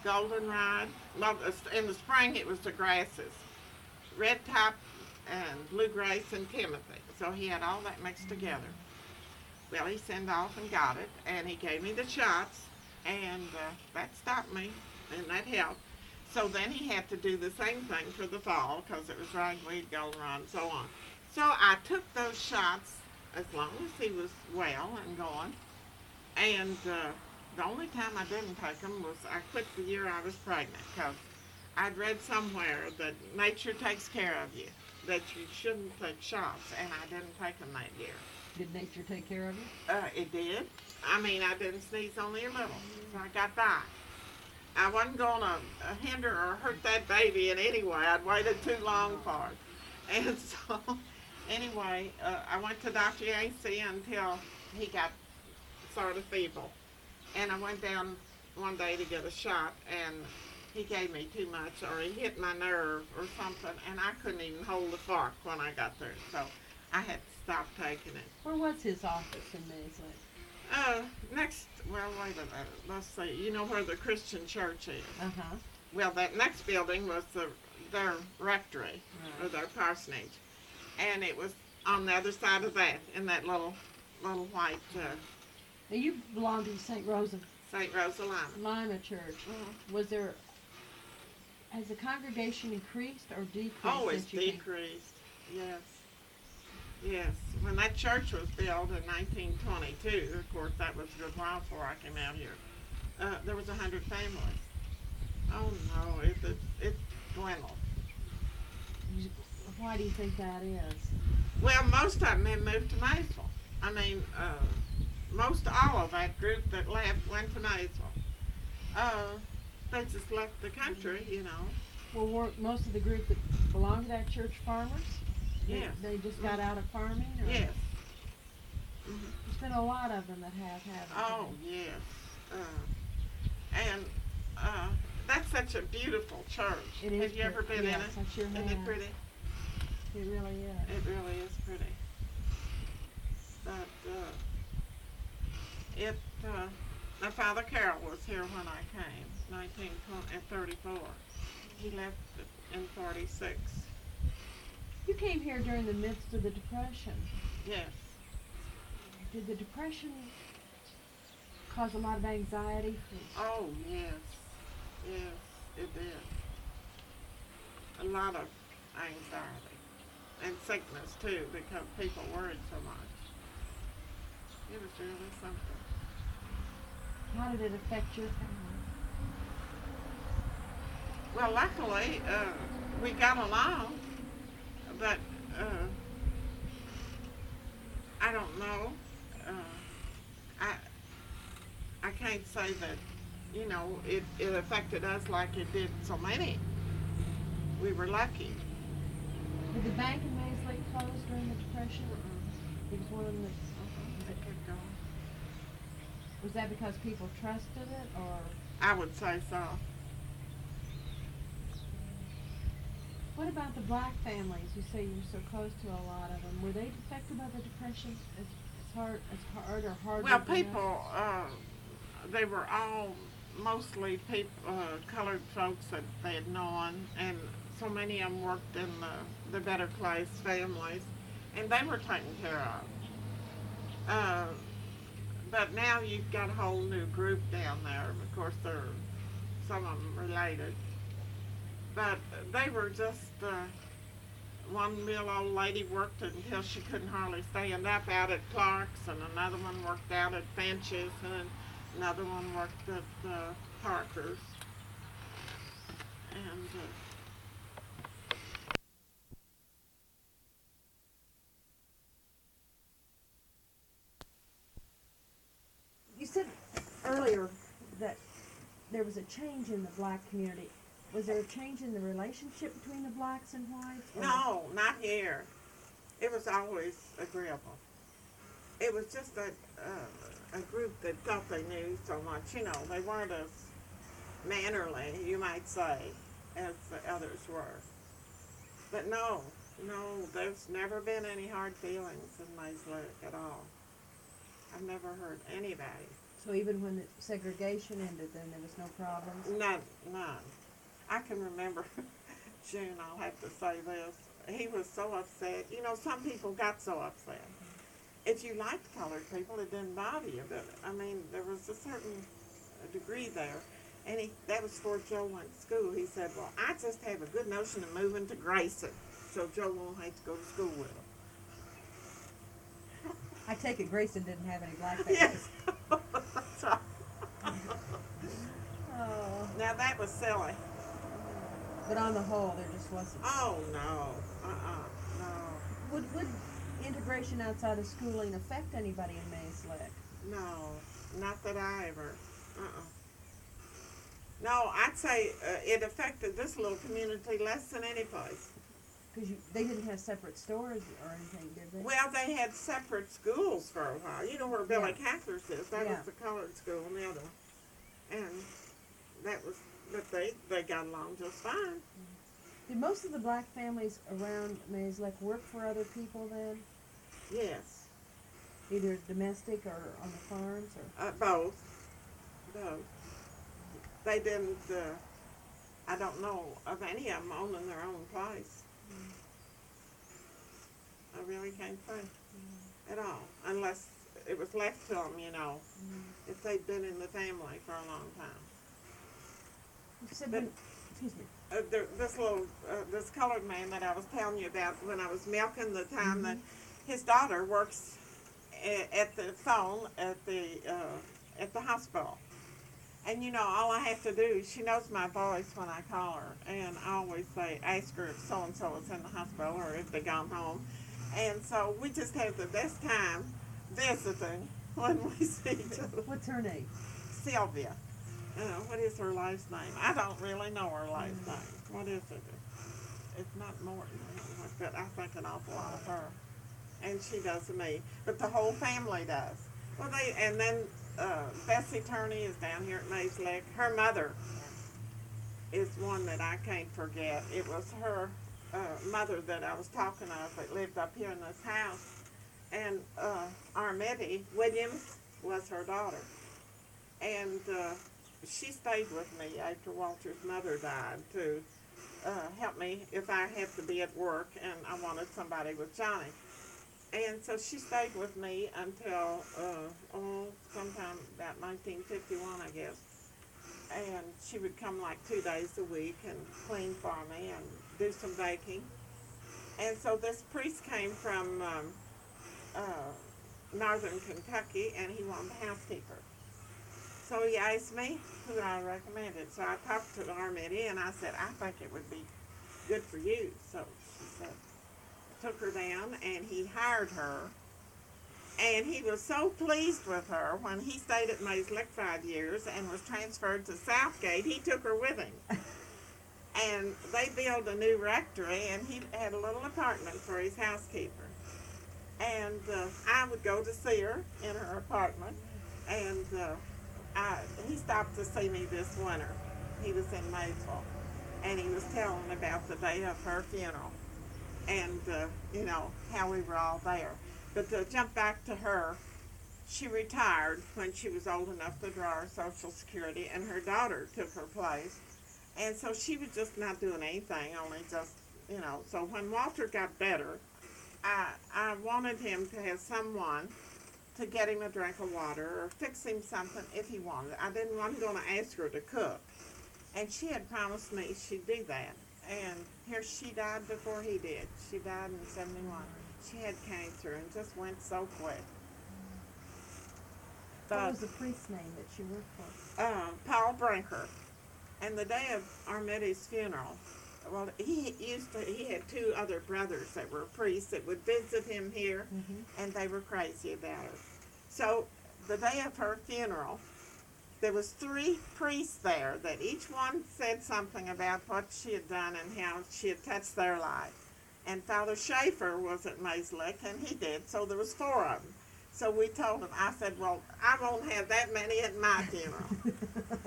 Speaker 3: goldenrod. Well, in the spring it was the grasses, red top and bluegrass and timothy. So he had all that mixed together. Well, he sent off and got it, and he gave me the shots, and that stopped me, and that helped. So then he had to do the same thing for the fall because it was ragweed, goldenrod, and so on. So I took those shots as long as he was well and going. And the only time I didn't take them was I quit the year I was pregnant because I'd read somewhere that nature takes care of you, that you shouldn't take shots, and I didn't take them that year.
Speaker 2: Did nature take care of you?
Speaker 3: It did. I mean, I didn't sneeze only a little, so I got by. I wasn't going to hinder or hurt that baby in any way. I'd waited too long for it. And so, anyway, I went to Dr. Yancey until he got sort of feeble. And I went down one day to get a shot, and he gave me too much, or he hit my nerve or something, and I couldn't even hold the fork when I got there. So I had to stop taking it.
Speaker 2: Where was his office in Maysville?
Speaker 3: Next, well, wait a minute. Let's see. You know where the Christian church is?
Speaker 2: Uh-huh.
Speaker 3: Well, that next building was their rectory, or their parsonage. And it was on the other side of that, in that little white
Speaker 2: Now, you belonged to St. Rosa
Speaker 3: St. Rosalina.
Speaker 2: Lima Church. Was there, has the congregation increased or decreased?
Speaker 3: Oh, it's
Speaker 2: since you came?
Speaker 3: decreased. Yes. Yes. When that church was built in 1922, of course, that was a good while before I came out here, there was 100 families. Oh, no, it dwindled.
Speaker 2: Why do you think that is?
Speaker 3: Well, most of them had moved to Maysville. I mean, most all of that group that left went to Maysville. They just left the country, you know.
Speaker 2: Well, weren't most of the group that belonged to that church farmers?
Speaker 3: Yes.
Speaker 2: They just got out of farming? Or?
Speaker 3: Yes.
Speaker 2: There's been a lot of them that have, haven't
Speaker 3: Oh, yes. And that's such a beautiful church.
Speaker 2: It is.
Speaker 3: Have you ever been
Speaker 2: yes,
Speaker 3: in it?
Speaker 2: I sure have.
Speaker 3: Isn't it pretty?
Speaker 2: It really is.
Speaker 3: It really is pretty. But my Father Carroll was here when I came, 1934. He left in 46.
Speaker 2: You came here during the midst of the Depression.
Speaker 3: Yes.
Speaker 2: Did the Depression cause a lot of anxiety?
Speaker 3: Oh, yes. Yes, it did. A lot of anxiety. And sickness, too, because people worried so much. It was really something.
Speaker 2: How did it affect your family?
Speaker 3: Well, luckily, we got along, but I don't know. I can't say that, you know, it affected us like it did so many. We were lucky.
Speaker 2: Did the bank in Mays Lake close during the Depression? It was one of them
Speaker 3: It kept going.
Speaker 2: was that because people trusted it, or?
Speaker 3: I would say so.
Speaker 2: What about the black families? You say you were so close to a lot of them. Were they affected by the Depression as hard or harder?
Speaker 3: Well,
Speaker 2: than
Speaker 3: people, they were all mostly colored folks that they had known, and so many of them worked in the better class families, and they were taken care of. But now you've got a whole new group down there. Of course, some of them related. But they were just, one real old lady worked until she couldn't hardly stand up out at Clark's, and another one worked out at Finch's, and another one worked at Parker's. And
Speaker 2: You said earlier that there was a change in the black community. Was there a change in the relationship between the blacks and whites? or-
Speaker 3: no, not here. It was always agreeable. It was just a group that thought they knew so much. You know, they weren't as mannerly, you might say, as the others were. But no, there's never been any hard feelings in Mays Lake at all. I've never heard anybody
Speaker 2: So even when the segregation ended, then there was no problems?
Speaker 3: None. I can remember, June, I'll have to say this. He was so upset. You know, some people got so upset. If you liked colored people, it didn't bother you, but I mean, there was a certain degree there. And that was before Joe went to school. He said, well, I just have a good notion of moving to Grayson, so Joe won't have to go to school with him.
Speaker 2: I take it Grayson didn't have any black
Speaker 3: Yes.
Speaker 2: families.
Speaker 3: That's right.
Speaker 2: Oh.
Speaker 3: Now that was silly.
Speaker 2: But on the whole, there just wasn't.
Speaker 3: Oh, no. No.
Speaker 2: Would integration outside of schooling affect anybody in Mays Lick?
Speaker 3: No, not that I ever. No, I'd say it affected this little community less than any place.
Speaker 2: Because they didn't have separate stores or anything, did they?
Speaker 3: Well, they had separate schools for a while. You know where Billy
Speaker 2: Yeah.
Speaker 3: Cathers is? That
Speaker 2: Yeah.
Speaker 3: was the colored school and the other one. And that was, but they got along just fine.
Speaker 2: Did most of the black families around Mays Lick work for other people then?
Speaker 3: Yes,
Speaker 2: Either domestic or on the farms? Or
Speaker 3: both. They didn't, I don't know of any of them owning their own place. I really can't think at all, unless it was left to them, you know, if they'd been in the family for a long time.
Speaker 2: You said
Speaker 3: But-
Speaker 2: excuse me.
Speaker 3: This colored man that I was telling you about when I was milking the time that his daughter works at the phone at the hospital. And you know, all I have to do, she knows my voice when I call her, and I always say, ask her if so-and-so is in the hospital or if they gone home. And so we just have the best time visiting when we see each other.
Speaker 2: What's her name?
Speaker 3: Sylvia. What is her last name? I don't really know her last name. What is it? It's not Morton, but I think an awful lot of her. And she does to me. But the whole family does. Well, and then Bessie Turney is down here at Mays Lick. Her mother is one that I can't forget. It was her mother that I was talking of that lived up here in this house. And Armette Williams was her daughter. And she stayed with me after Walter's mother died to help me if I had to be at work and I wanted somebody with Johnny. And so she stayed with me until, sometime about 1951, I guess. And she would come like 2 days a week and clean for me and do some baking. And so this priest came from northern Kentucky, and he wanted a housekeeper. So he asked me who I recommended. So I talked to Armette, and I said, I think it would be good for you. So she said, took her down, and he hired her. And he was so pleased with her when he stayed at Mays Lick 5 years and was transferred to Southgate, he took her with him. And they built a new rectory, and he had a little apartment for his housekeeper. And I would go to see her in her apartment, and he stopped to see me this winter. He was in Maysville, and he was telling about the day of her funeral, and you know, how we were all there. But to jump back to her, she retired when she was old enough to draw her Social Security, and her daughter took her place. And so she was just not doing anything, only just, you know. So when Walter got better, I wanted him to have someone to get him a drink of water or fix him something if he wanted. I didn't want him to ask her to cook. And she had promised me she'd do that. And here she died before he did. She died in 71. She had cancer and just went so quick.
Speaker 2: What was the priest's name that she worked for?
Speaker 3: Paul Brinker. And the day of Armette's funeral, well, he had 2 other brothers that were priests that would visit him here, and they were crazy about her. So the day of her funeral, there was 3 priests there that each one said something about what she had done and how she had touched their life. And Father Schaefer was at Mays Lick, and he did, so there was 4 of them. So we told him, I said, well, I won't have that many at my funeral.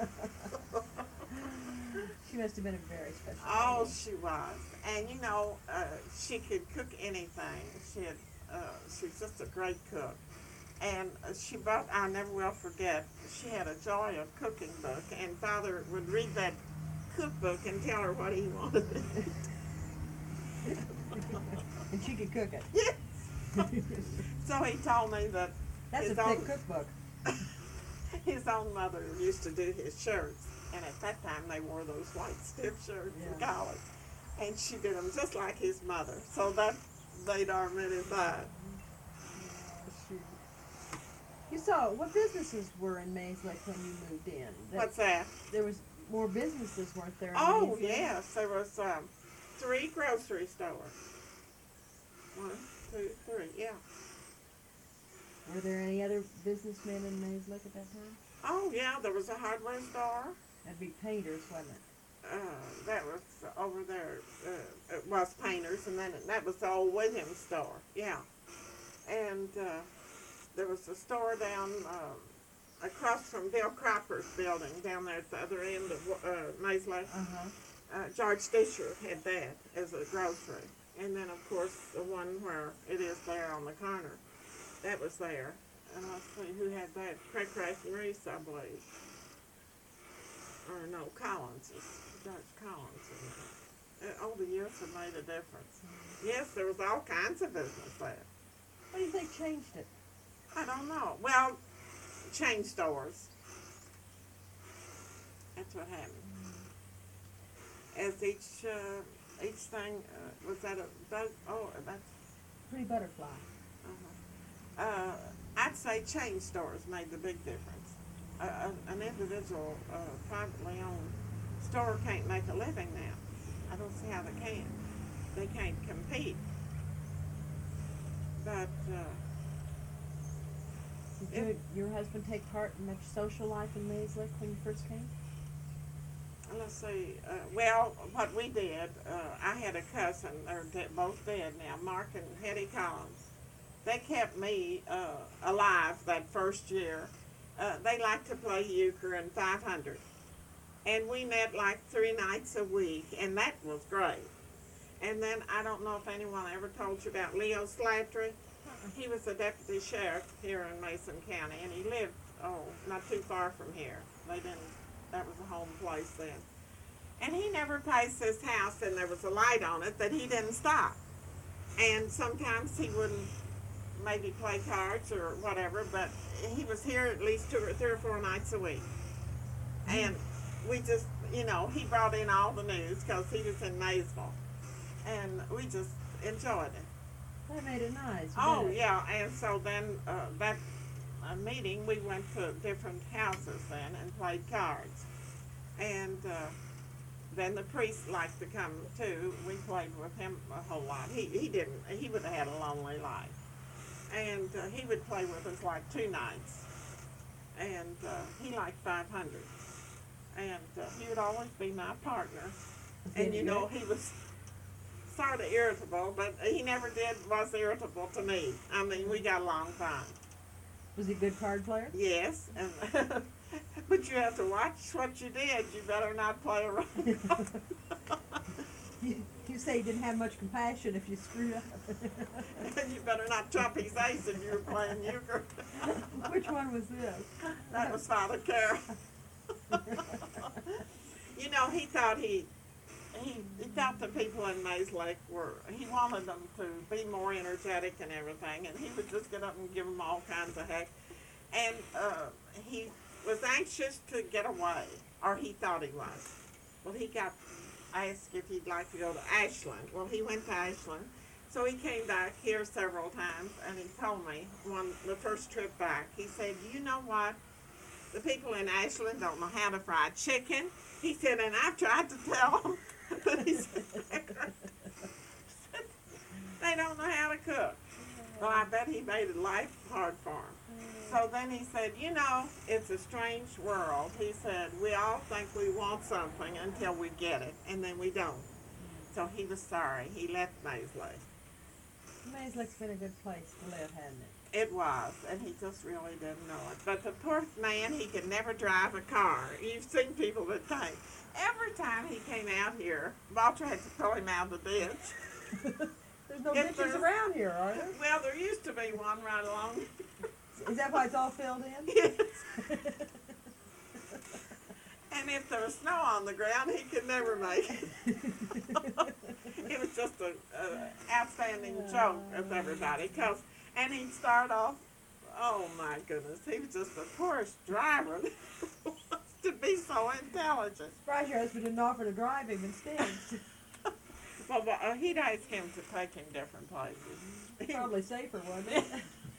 Speaker 2: She must have been a very special
Speaker 3: Oh,
Speaker 2: lady.
Speaker 3: she was. And you know, she could cook anything. She's just a great cook. And she bought, I never will forget, she had a Joy of Cooking book, and Father would read that cookbook and tell her what he wanted.
Speaker 2: And she could cook it.
Speaker 3: Yes. So he told me that
Speaker 2: That's a
Speaker 3: his
Speaker 2: thick
Speaker 3: own,
Speaker 2: cookbook.
Speaker 3: his own mother used to do his shirts, and at that time they wore those white stiff shirts and
Speaker 2: Yeah.
Speaker 3: collars, and she did them just like his mother. So that made our minute fine.
Speaker 2: Shoot. You saw, what businesses were in Mays Lake when you moved in?
Speaker 3: What's that?
Speaker 2: There was more businesses, weren't there? In
Speaker 3: Oh,
Speaker 2: Mays Lake?
Speaker 3: yes, there was 3 grocery stores. 1, 2, 3, yeah.
Speaker 2: Were there any other businessmen in Mays Lake at that time?
Speaker 3: Oh, yeah, there was a hardware store.
Speaker 2: That'd be painters, wasn't it?
Speaker 3: That was over there. It was Painters, and then that was the old Williams store, yeah. And there was a store down across from Bill Cropper's building down there at the other end of Mays Lake.
Speaker 2: Uh-huh.
Speaker 3: George Disher had that as a grocery. And then, of course, the one where it is there on the corner, that was there. And let's see, who had that? Craig and Reese, I believe. Or no, Collins. George Collins. Over the years have made a difference. Yes, there was all kinds of business there.
Speaker 2: What do you think changed it?
Speaker 3: I don't know. Well, chain stores. That's what happened. As each thing, was that that's,
Speaker 2: Pretty butterfly.
Speaker 3: I'd say chain stores made the big difference. An individual, privately owned store can't make a living now. I don't see how they can. They can't compete. But,
Speaker 2: Did your husband take part in much social life in Mays Lake when you first came?
Speaker 3: let's see, well, what we did, I had a cousin, they're both dead now, Mark and Hetty Collins. They kept me alive that first year. They liked to play euchre and 500. And we met like 3 nights a week, and that was great. And then, I don't know if anyone ever told you about Leo Slattery. He was a deputy sheriff here in Mason County, and he lived, not too far from here. That was a home place then. And he never passed this house, and there was a light on it that he didn't stop. And sometimes he wouldn't maybe play cards or whatever, but he was here at least 3 or 4 nights a week. And we just, he brought in all the news because he was in Maysville. And we just enjoyed it.
Speaker 2: That made it nice.
Speaker 3: Oh,
Speaker 2: didn't it?
Speaker 3: yeah, and so then that meeting, we went to different houses then and played cards. And then the priest liked to come too. We played with him a whole lot. He would have had a lonely life. And he would play with us like 2 nights. And he liked 500. And he would always be my partner. And he was sort of irritable, but he never was irritable to me. I mean, we got along fine.
Speaker 2: Was he a good card player?
Speaker 3: Yes, and but you have to watch what you did. You better not play around.
Speaker 2: You say he didn't have much compassion if you screwed up.
Speaker 3: You better not trump his ace if you were playing euchre.
Speaker 2: Which one was this?
Speaker 3: That was Father Carroll. He thought he thought the people in Mays Lake he wanted them to be more energetic and everything, and he would just get up and give them all kinds of heck. And he was anxious to get away, or he thought he was. Well, he got asked if he'd like to go to Ashland. Well, he went to Ashland, so he came back here several times, and he told me the first trip back, he said, "You know what? The people in Ashland don't know how to fry chicken." He said, and I've tried to tell them, but he said, they don't know how to cook. Well, I bet he made life hard for him. So then he said, it's a strange world. He said, we all think we want something until we get it, and then we don't. So he was sorry. He left Mays Lake.
Speaker 2: Mays Lake's been a good place to live, hasn't it?
Speaker 3: It was, and he just really didn't know it. But the poor man, he could never drive a car. You've seen people that can't. Every time he came out here, Walter had to pull him out of the ditch.
Speaker 2: There's no
Speaker 3: If
Speaker 2: ditches
Speaker 3: there's-
Speaker 2: around here, are there?
Speaker 3: Well, there used to be one right along
Speaker 2: Is that why it's all filled in?
Speaker 3: Yes. And if there was snow on the ground, he could never make it. It was just an outstanding joke with everybody. And he'd start off, oh my goodness, he was just the poorest driver. To be so intelligent.
Speaker 2: Surprised your husband didn't offer to drive him instead.
Speaker 3: Well, he'd ask him to take him different places.
Speaker 2: Probably safer, wasn't it?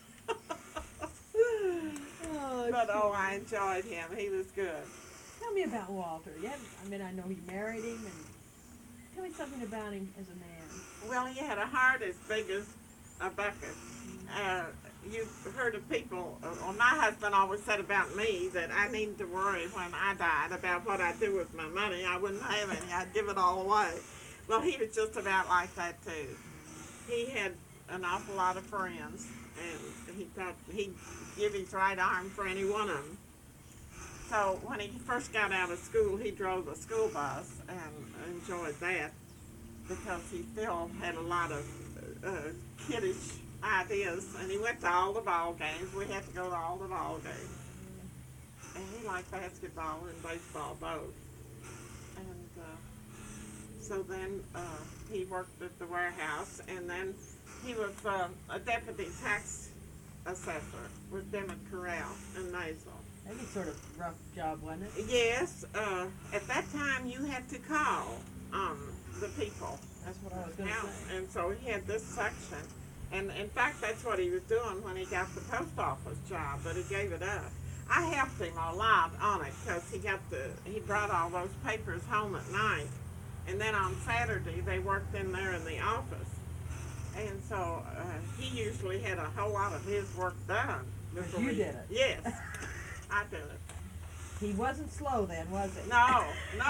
Speaker 3: I enjoyed him. He was good.
Speaker 2: Tell me about Walter. I know you married him, and tell me something about him as a man.
Speaker 3: Well, he had a heart as big as a bucket. You've heard of people, my husband always said about me that I needed to worry when I died about what I'd do with my money. I wouldn't have any. I'd give it all away. Well, he was just about like that, too. He had an awful lot of friends, and he thought he'd give his right arm for any one of them. So when he first got out of school, he drove a school bus and enjoyed that because he still had a lot of kiddish ideas, and he went to all the ball games. We had to go to all the ball games. And he liked basketball and baseball both. And so then he worked at the warehouse, and then he was a deputy tax assessor with Dimmitt Corral in Maysville.
Speaker 2: That was sort of a rough job, wasn't it?
Speaker 3: Yes, at that time you had to call the people.
Speaker 2: That's what I was going to say.
Speaker 3: And so he had this section. And in fact, that's what he was doing when he got the post office job, but he gave it up. I helped him a lot on it because he brought all those papers home at night. And then on Saturday, they worked in there in the office. And so he usually had a whole lot of his work done.
Speaker 2: But you did it.
Speaker 3: Yes, I did it.
Speaker 2: He wasn't slow then, was he?
Speaker 3: No.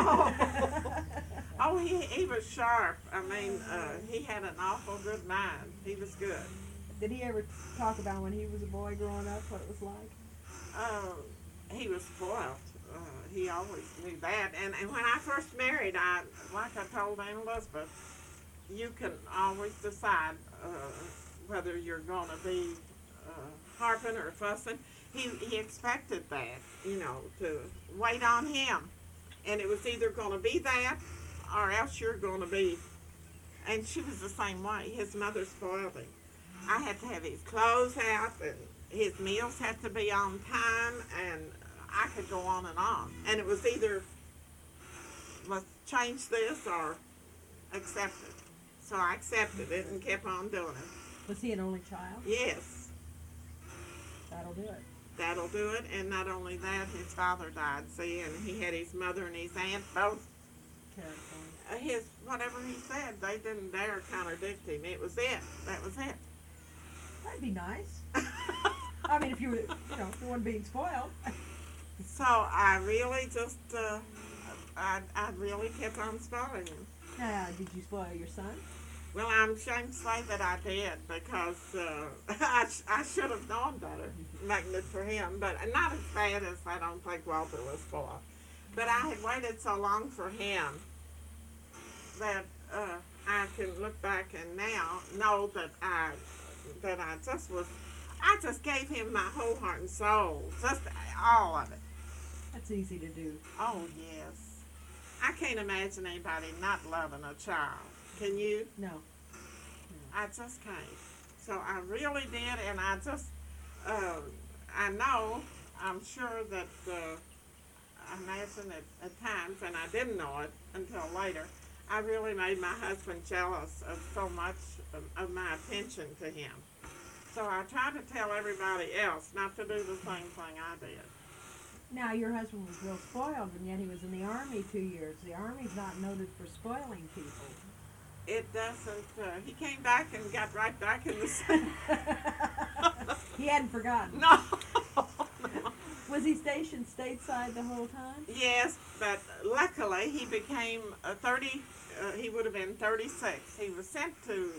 Speaker 3: Oh, he was sharp. I mean, he had an awful good mind. He was good.
Speaker 2: Did he ever talk about when he was a boy growing up, what it was like?
Speaker 3: He was spoiled. He always knew that. And when I first married, like I told Aunt Elizabeth, you can always decide whether you're going to be harping or fussing. He expected that, to wait on him. And it was either going to be that or else you're going to be. And she was the same way. His mother spoiled him. I had to have his clothes out, and his meals had to be on time, and I could go on. And it was either, let's change this or accept it. So I accepted it and kept on doing it.
Speaker 2: Was he an only child?
Speaker 3: Yes.
Speaker 2: That'll do it.
Speaker 3: That'll do it. And not only that, his father died, see, and he had his mother and his aunt both. Whatever he said, they didn't dare contradict him. It was it. That was it.
Speaker 2: That'd be nice. I mean, if you were, the one being spoiled.
Speaker 3: So I really just, I really kept on spoiling him.
Speaker 2: Did you spoil your son?
Speaker 3: Well, I'm ashamed to say that I did because I should have known better, making it for him. But not as bad as I don't think Walter was spoiled. But I had waited so long for him that I can look back and now know that I just gave him my whole heart and soul, just all of it.
Speaker 2: That's easy to do.
Speaker 3: Oh, yes. I can't imagine anybody not loving a child. Can you?
Speaker 2: No.
Speaker 3: I just can't. So I really did, and I just, I'm sure that, I imagine at times, and I didn't know it until later, I really made my husband jealous of so much of my attention to him. So I tried to tell everybody else not to do the same thing I did.
Speaker 2: Now, your husband was real spoiled, and yet he was in the Army 2 years. The Army's not noted for spoiling people.
Speaker 3: It doesn't, he came back and got right back in the same.
Speaker 2: He hadn't forgotten.
Speaker 3: No.
Speaker 2: Was he stationed stateside the whole time?
Speaker 3: Yes, but luckily he became 30, he would have been 36. He was sent to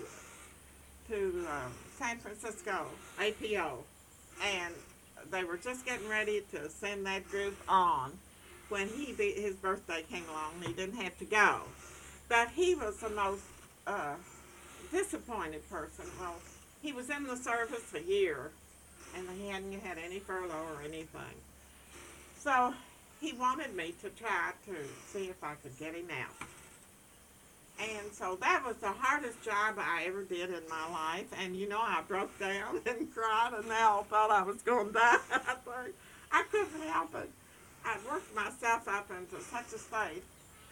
Speaker 3: San Francisco, APO, and they were just getting ready to send that group on when his birthday came along and he didn't have to go. But he was the most disappointed person. Well, he was in the service a year, and he hadn't had any furlough or anything. So he wanted me to try to see if I could get him out. And so that was the hardest job I ever did in my life. And you know, I broke down and cried, and they all thought I was going to die. I couldn't help it. I worked myself up into such a state.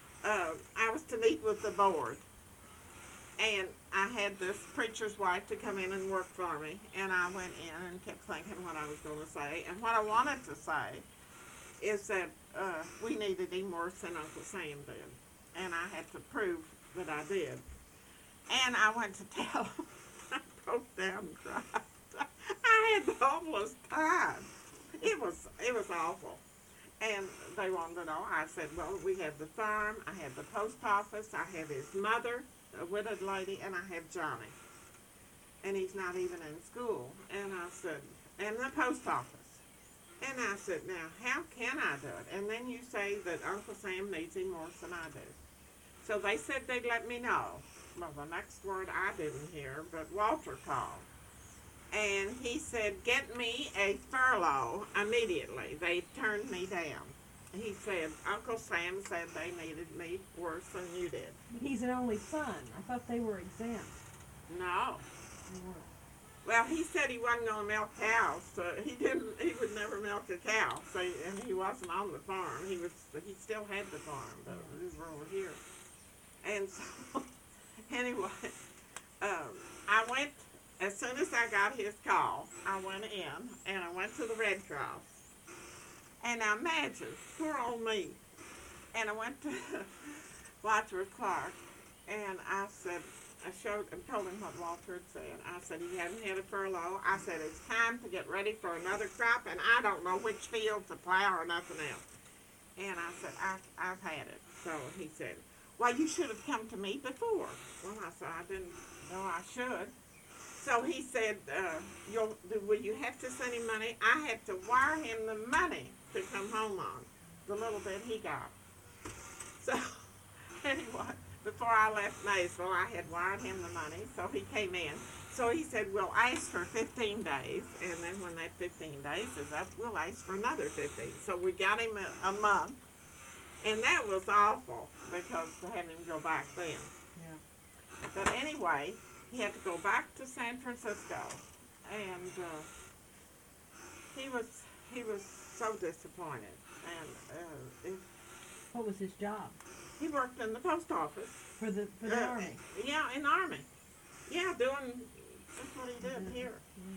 Speaker 3: I was to meet with the board, and I had this preacher's wife to come in and work for me. And I went in and kept thinking what I was going to say. And what I wanted to say is that we needed him worse than Uncle Sam did. And I had to prove that I did. And I went to tell him. I broke down and cried. I had the awfulest time. It was awful. And they wanted to know. I said, well, we have the farm, I have the post office, I have his mother, a widowed lady, and I have Johnny. And he's not even in school. And I said, and the post office. And I said, now, how can I do it? And then you say that Uncle Sam needs him worse than I do. So they said they'd let me know. Well, the next word I didn't hear, but Walter called. And he said, get me a furlough immediately. They turned me down. He said, Uncle Sam said they needed me worse than you did.
Speaker 2: He's an only son. I thought they were exempt.
Speaker 3: No.
Speaker 2: They weren't.
Speaker 3: Well, he said he wasn't going to milk cows. So he would never milk a cow. So, and he wasn't on the farm. He still had the farm, but we were over here. And so, anyway, I went, as soon as I got his call, I went in, and I went to the Red Cross. And I imagine, poor old me. And I went to Wadsworth Clark, and I said, I told him what Walter had said. I said he hadn't had a furlough. I said it's time to get ready for another crop, and I don't know which field to plow or nothing else. And I said, I've had it. So he said, well, you should have come to me before. Well, I said, I didn't know I should. So he said, will you have to send him money? I had to wire him the money to come home on, the little bit he got. So anyway, before I left Maysville, I had wired him the money, so he came in. So he said, we'll ask for 15 days, and then when that 15 days is up, we'll ask for another 15. So we got him a month, and that was awful, because to have him go back then.
Speaker 2: Yeah.
Speaker 3: But anyway, he had to go back to San Francisco, and he was so disappointed. And
Speaker 2: What was his job?
Speaker 3: he worked in the post office.
Speaker 2: For the Army?
Speaker 3: Yeah, in the Army. Yeah, doing just what he did here.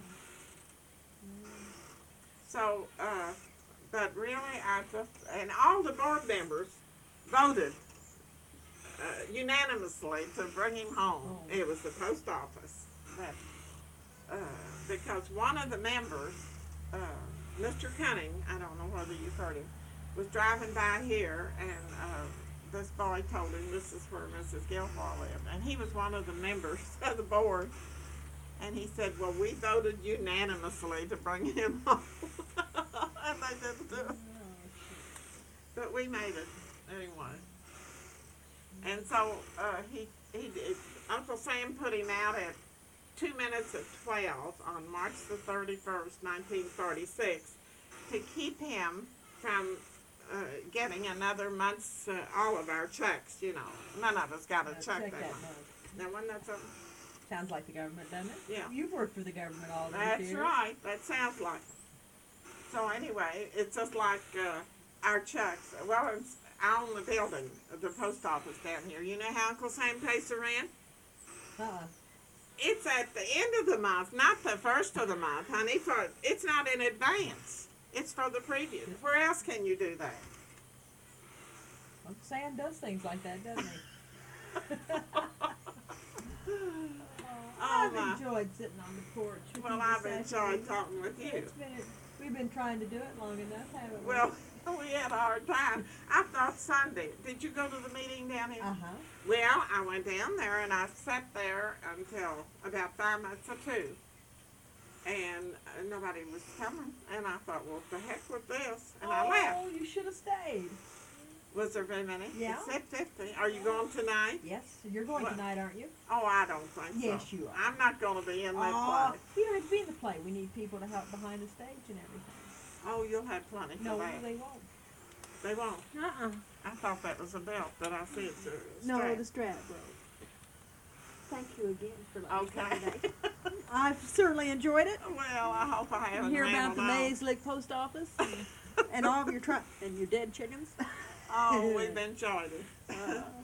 Speaker 3: So, but really, and all the board members voted unanimously to bring him home.
Speaker 2: Oh.
Speaker 3: It was the post office that, because one of the members, Mr. Cunning, I don't know whether you've heard him, was driving by here, and this boy told him this is where Mrs. Guilfoyle lived, and he was one of the members of the board, and he said, well, we voted unanimously to bring him home, and they didn't do it. But we made it anyway. And so he did. Uncle Sam put him out at 2 minutes of 12 on March the 31st, 1946, to keep him from getting another month's, all of our checks, you know. None of us got a check that month. Now, wasn't that something?
Speaker 2: Sounds like the government, doesn't it?
Speaker 3: Yeah.
Speaker 2: You've worked for the government all these
Speaker 3: That's
Speaker 2: years.
Speaker 3: right. That sounds like it. So anyway, it's just like our checks. Well, I own the building, the post office down here. You know how Uncle Sam pays the rent? It's at the end of the month, not the first of the month, honey. It's not in advance. It's for the previous. Where else can you do that?
Speaker 2: Uncle Sam does things like that, doesn't he? I've
Speaker 3: my.
Speaker 2: enjoyed sitting on the porch with
Speaker 3: Well,
Speaker 2: you
Speaker 3: I've
Speaker 2: this
Speaker 3: enjoyed
Speaker 2: afternoon.
Speaker 3: talking with you.
Speaker 2: We've been trying to do it long enough, haven't we?
Speaker 3: Well, we had a hard time. I thought Sunday. Did you go to the meeting down here?
Speaker 2: Uh-huh.
Speaker 3: Well, I went down there and I sat there until about 5 minutes to 2. And nobody was coming. And I thought, well, the heck with this. And I left.
Speaker 2: Oh, you should have stayed.
Speaker 3: Was there very many?
Speaker 2: Yeah.
Speaker 3: It said 50. Are you going tonight?
Speaker 2: Yes, you're going
Speaker 3: What?
Speaker 2: tonight, aren't you?
Speaker 3: Oh, I don't think so.
Speaker 2: Yes, you are.
Speaker 3: I'm not going to be in that
Speaker 2: Aw,
Speaker 3: play.
Speaker 2: you don't have to be in the play. We need people to help behind the stage and everything.
Speaker 3: Oh, you'll have plenty for
Speaker 2: No,
Speaker 3: that.
Speaker 2: they won't.
Speaker 3: They won't.
Speaker 2: Uh-uh.
Speaker 3: I thought that was a belt, but I see it's a
Speaker 2: No,
Speaker 3: strap.
Speaker 2: the strap broke. Thank you again for letting me come
Speaker 3: Okay.
Speaker 2: today. I've certainly enjoyed it.
Speaker 3: Well, I hope I haven't
Speaker 2: Hear about the
Speaker 3: rambled on.
Speaker 2: Mays Lick Post Office and all of your and your dead chickens.
Speaker 3: Oh, we've enjoyed it.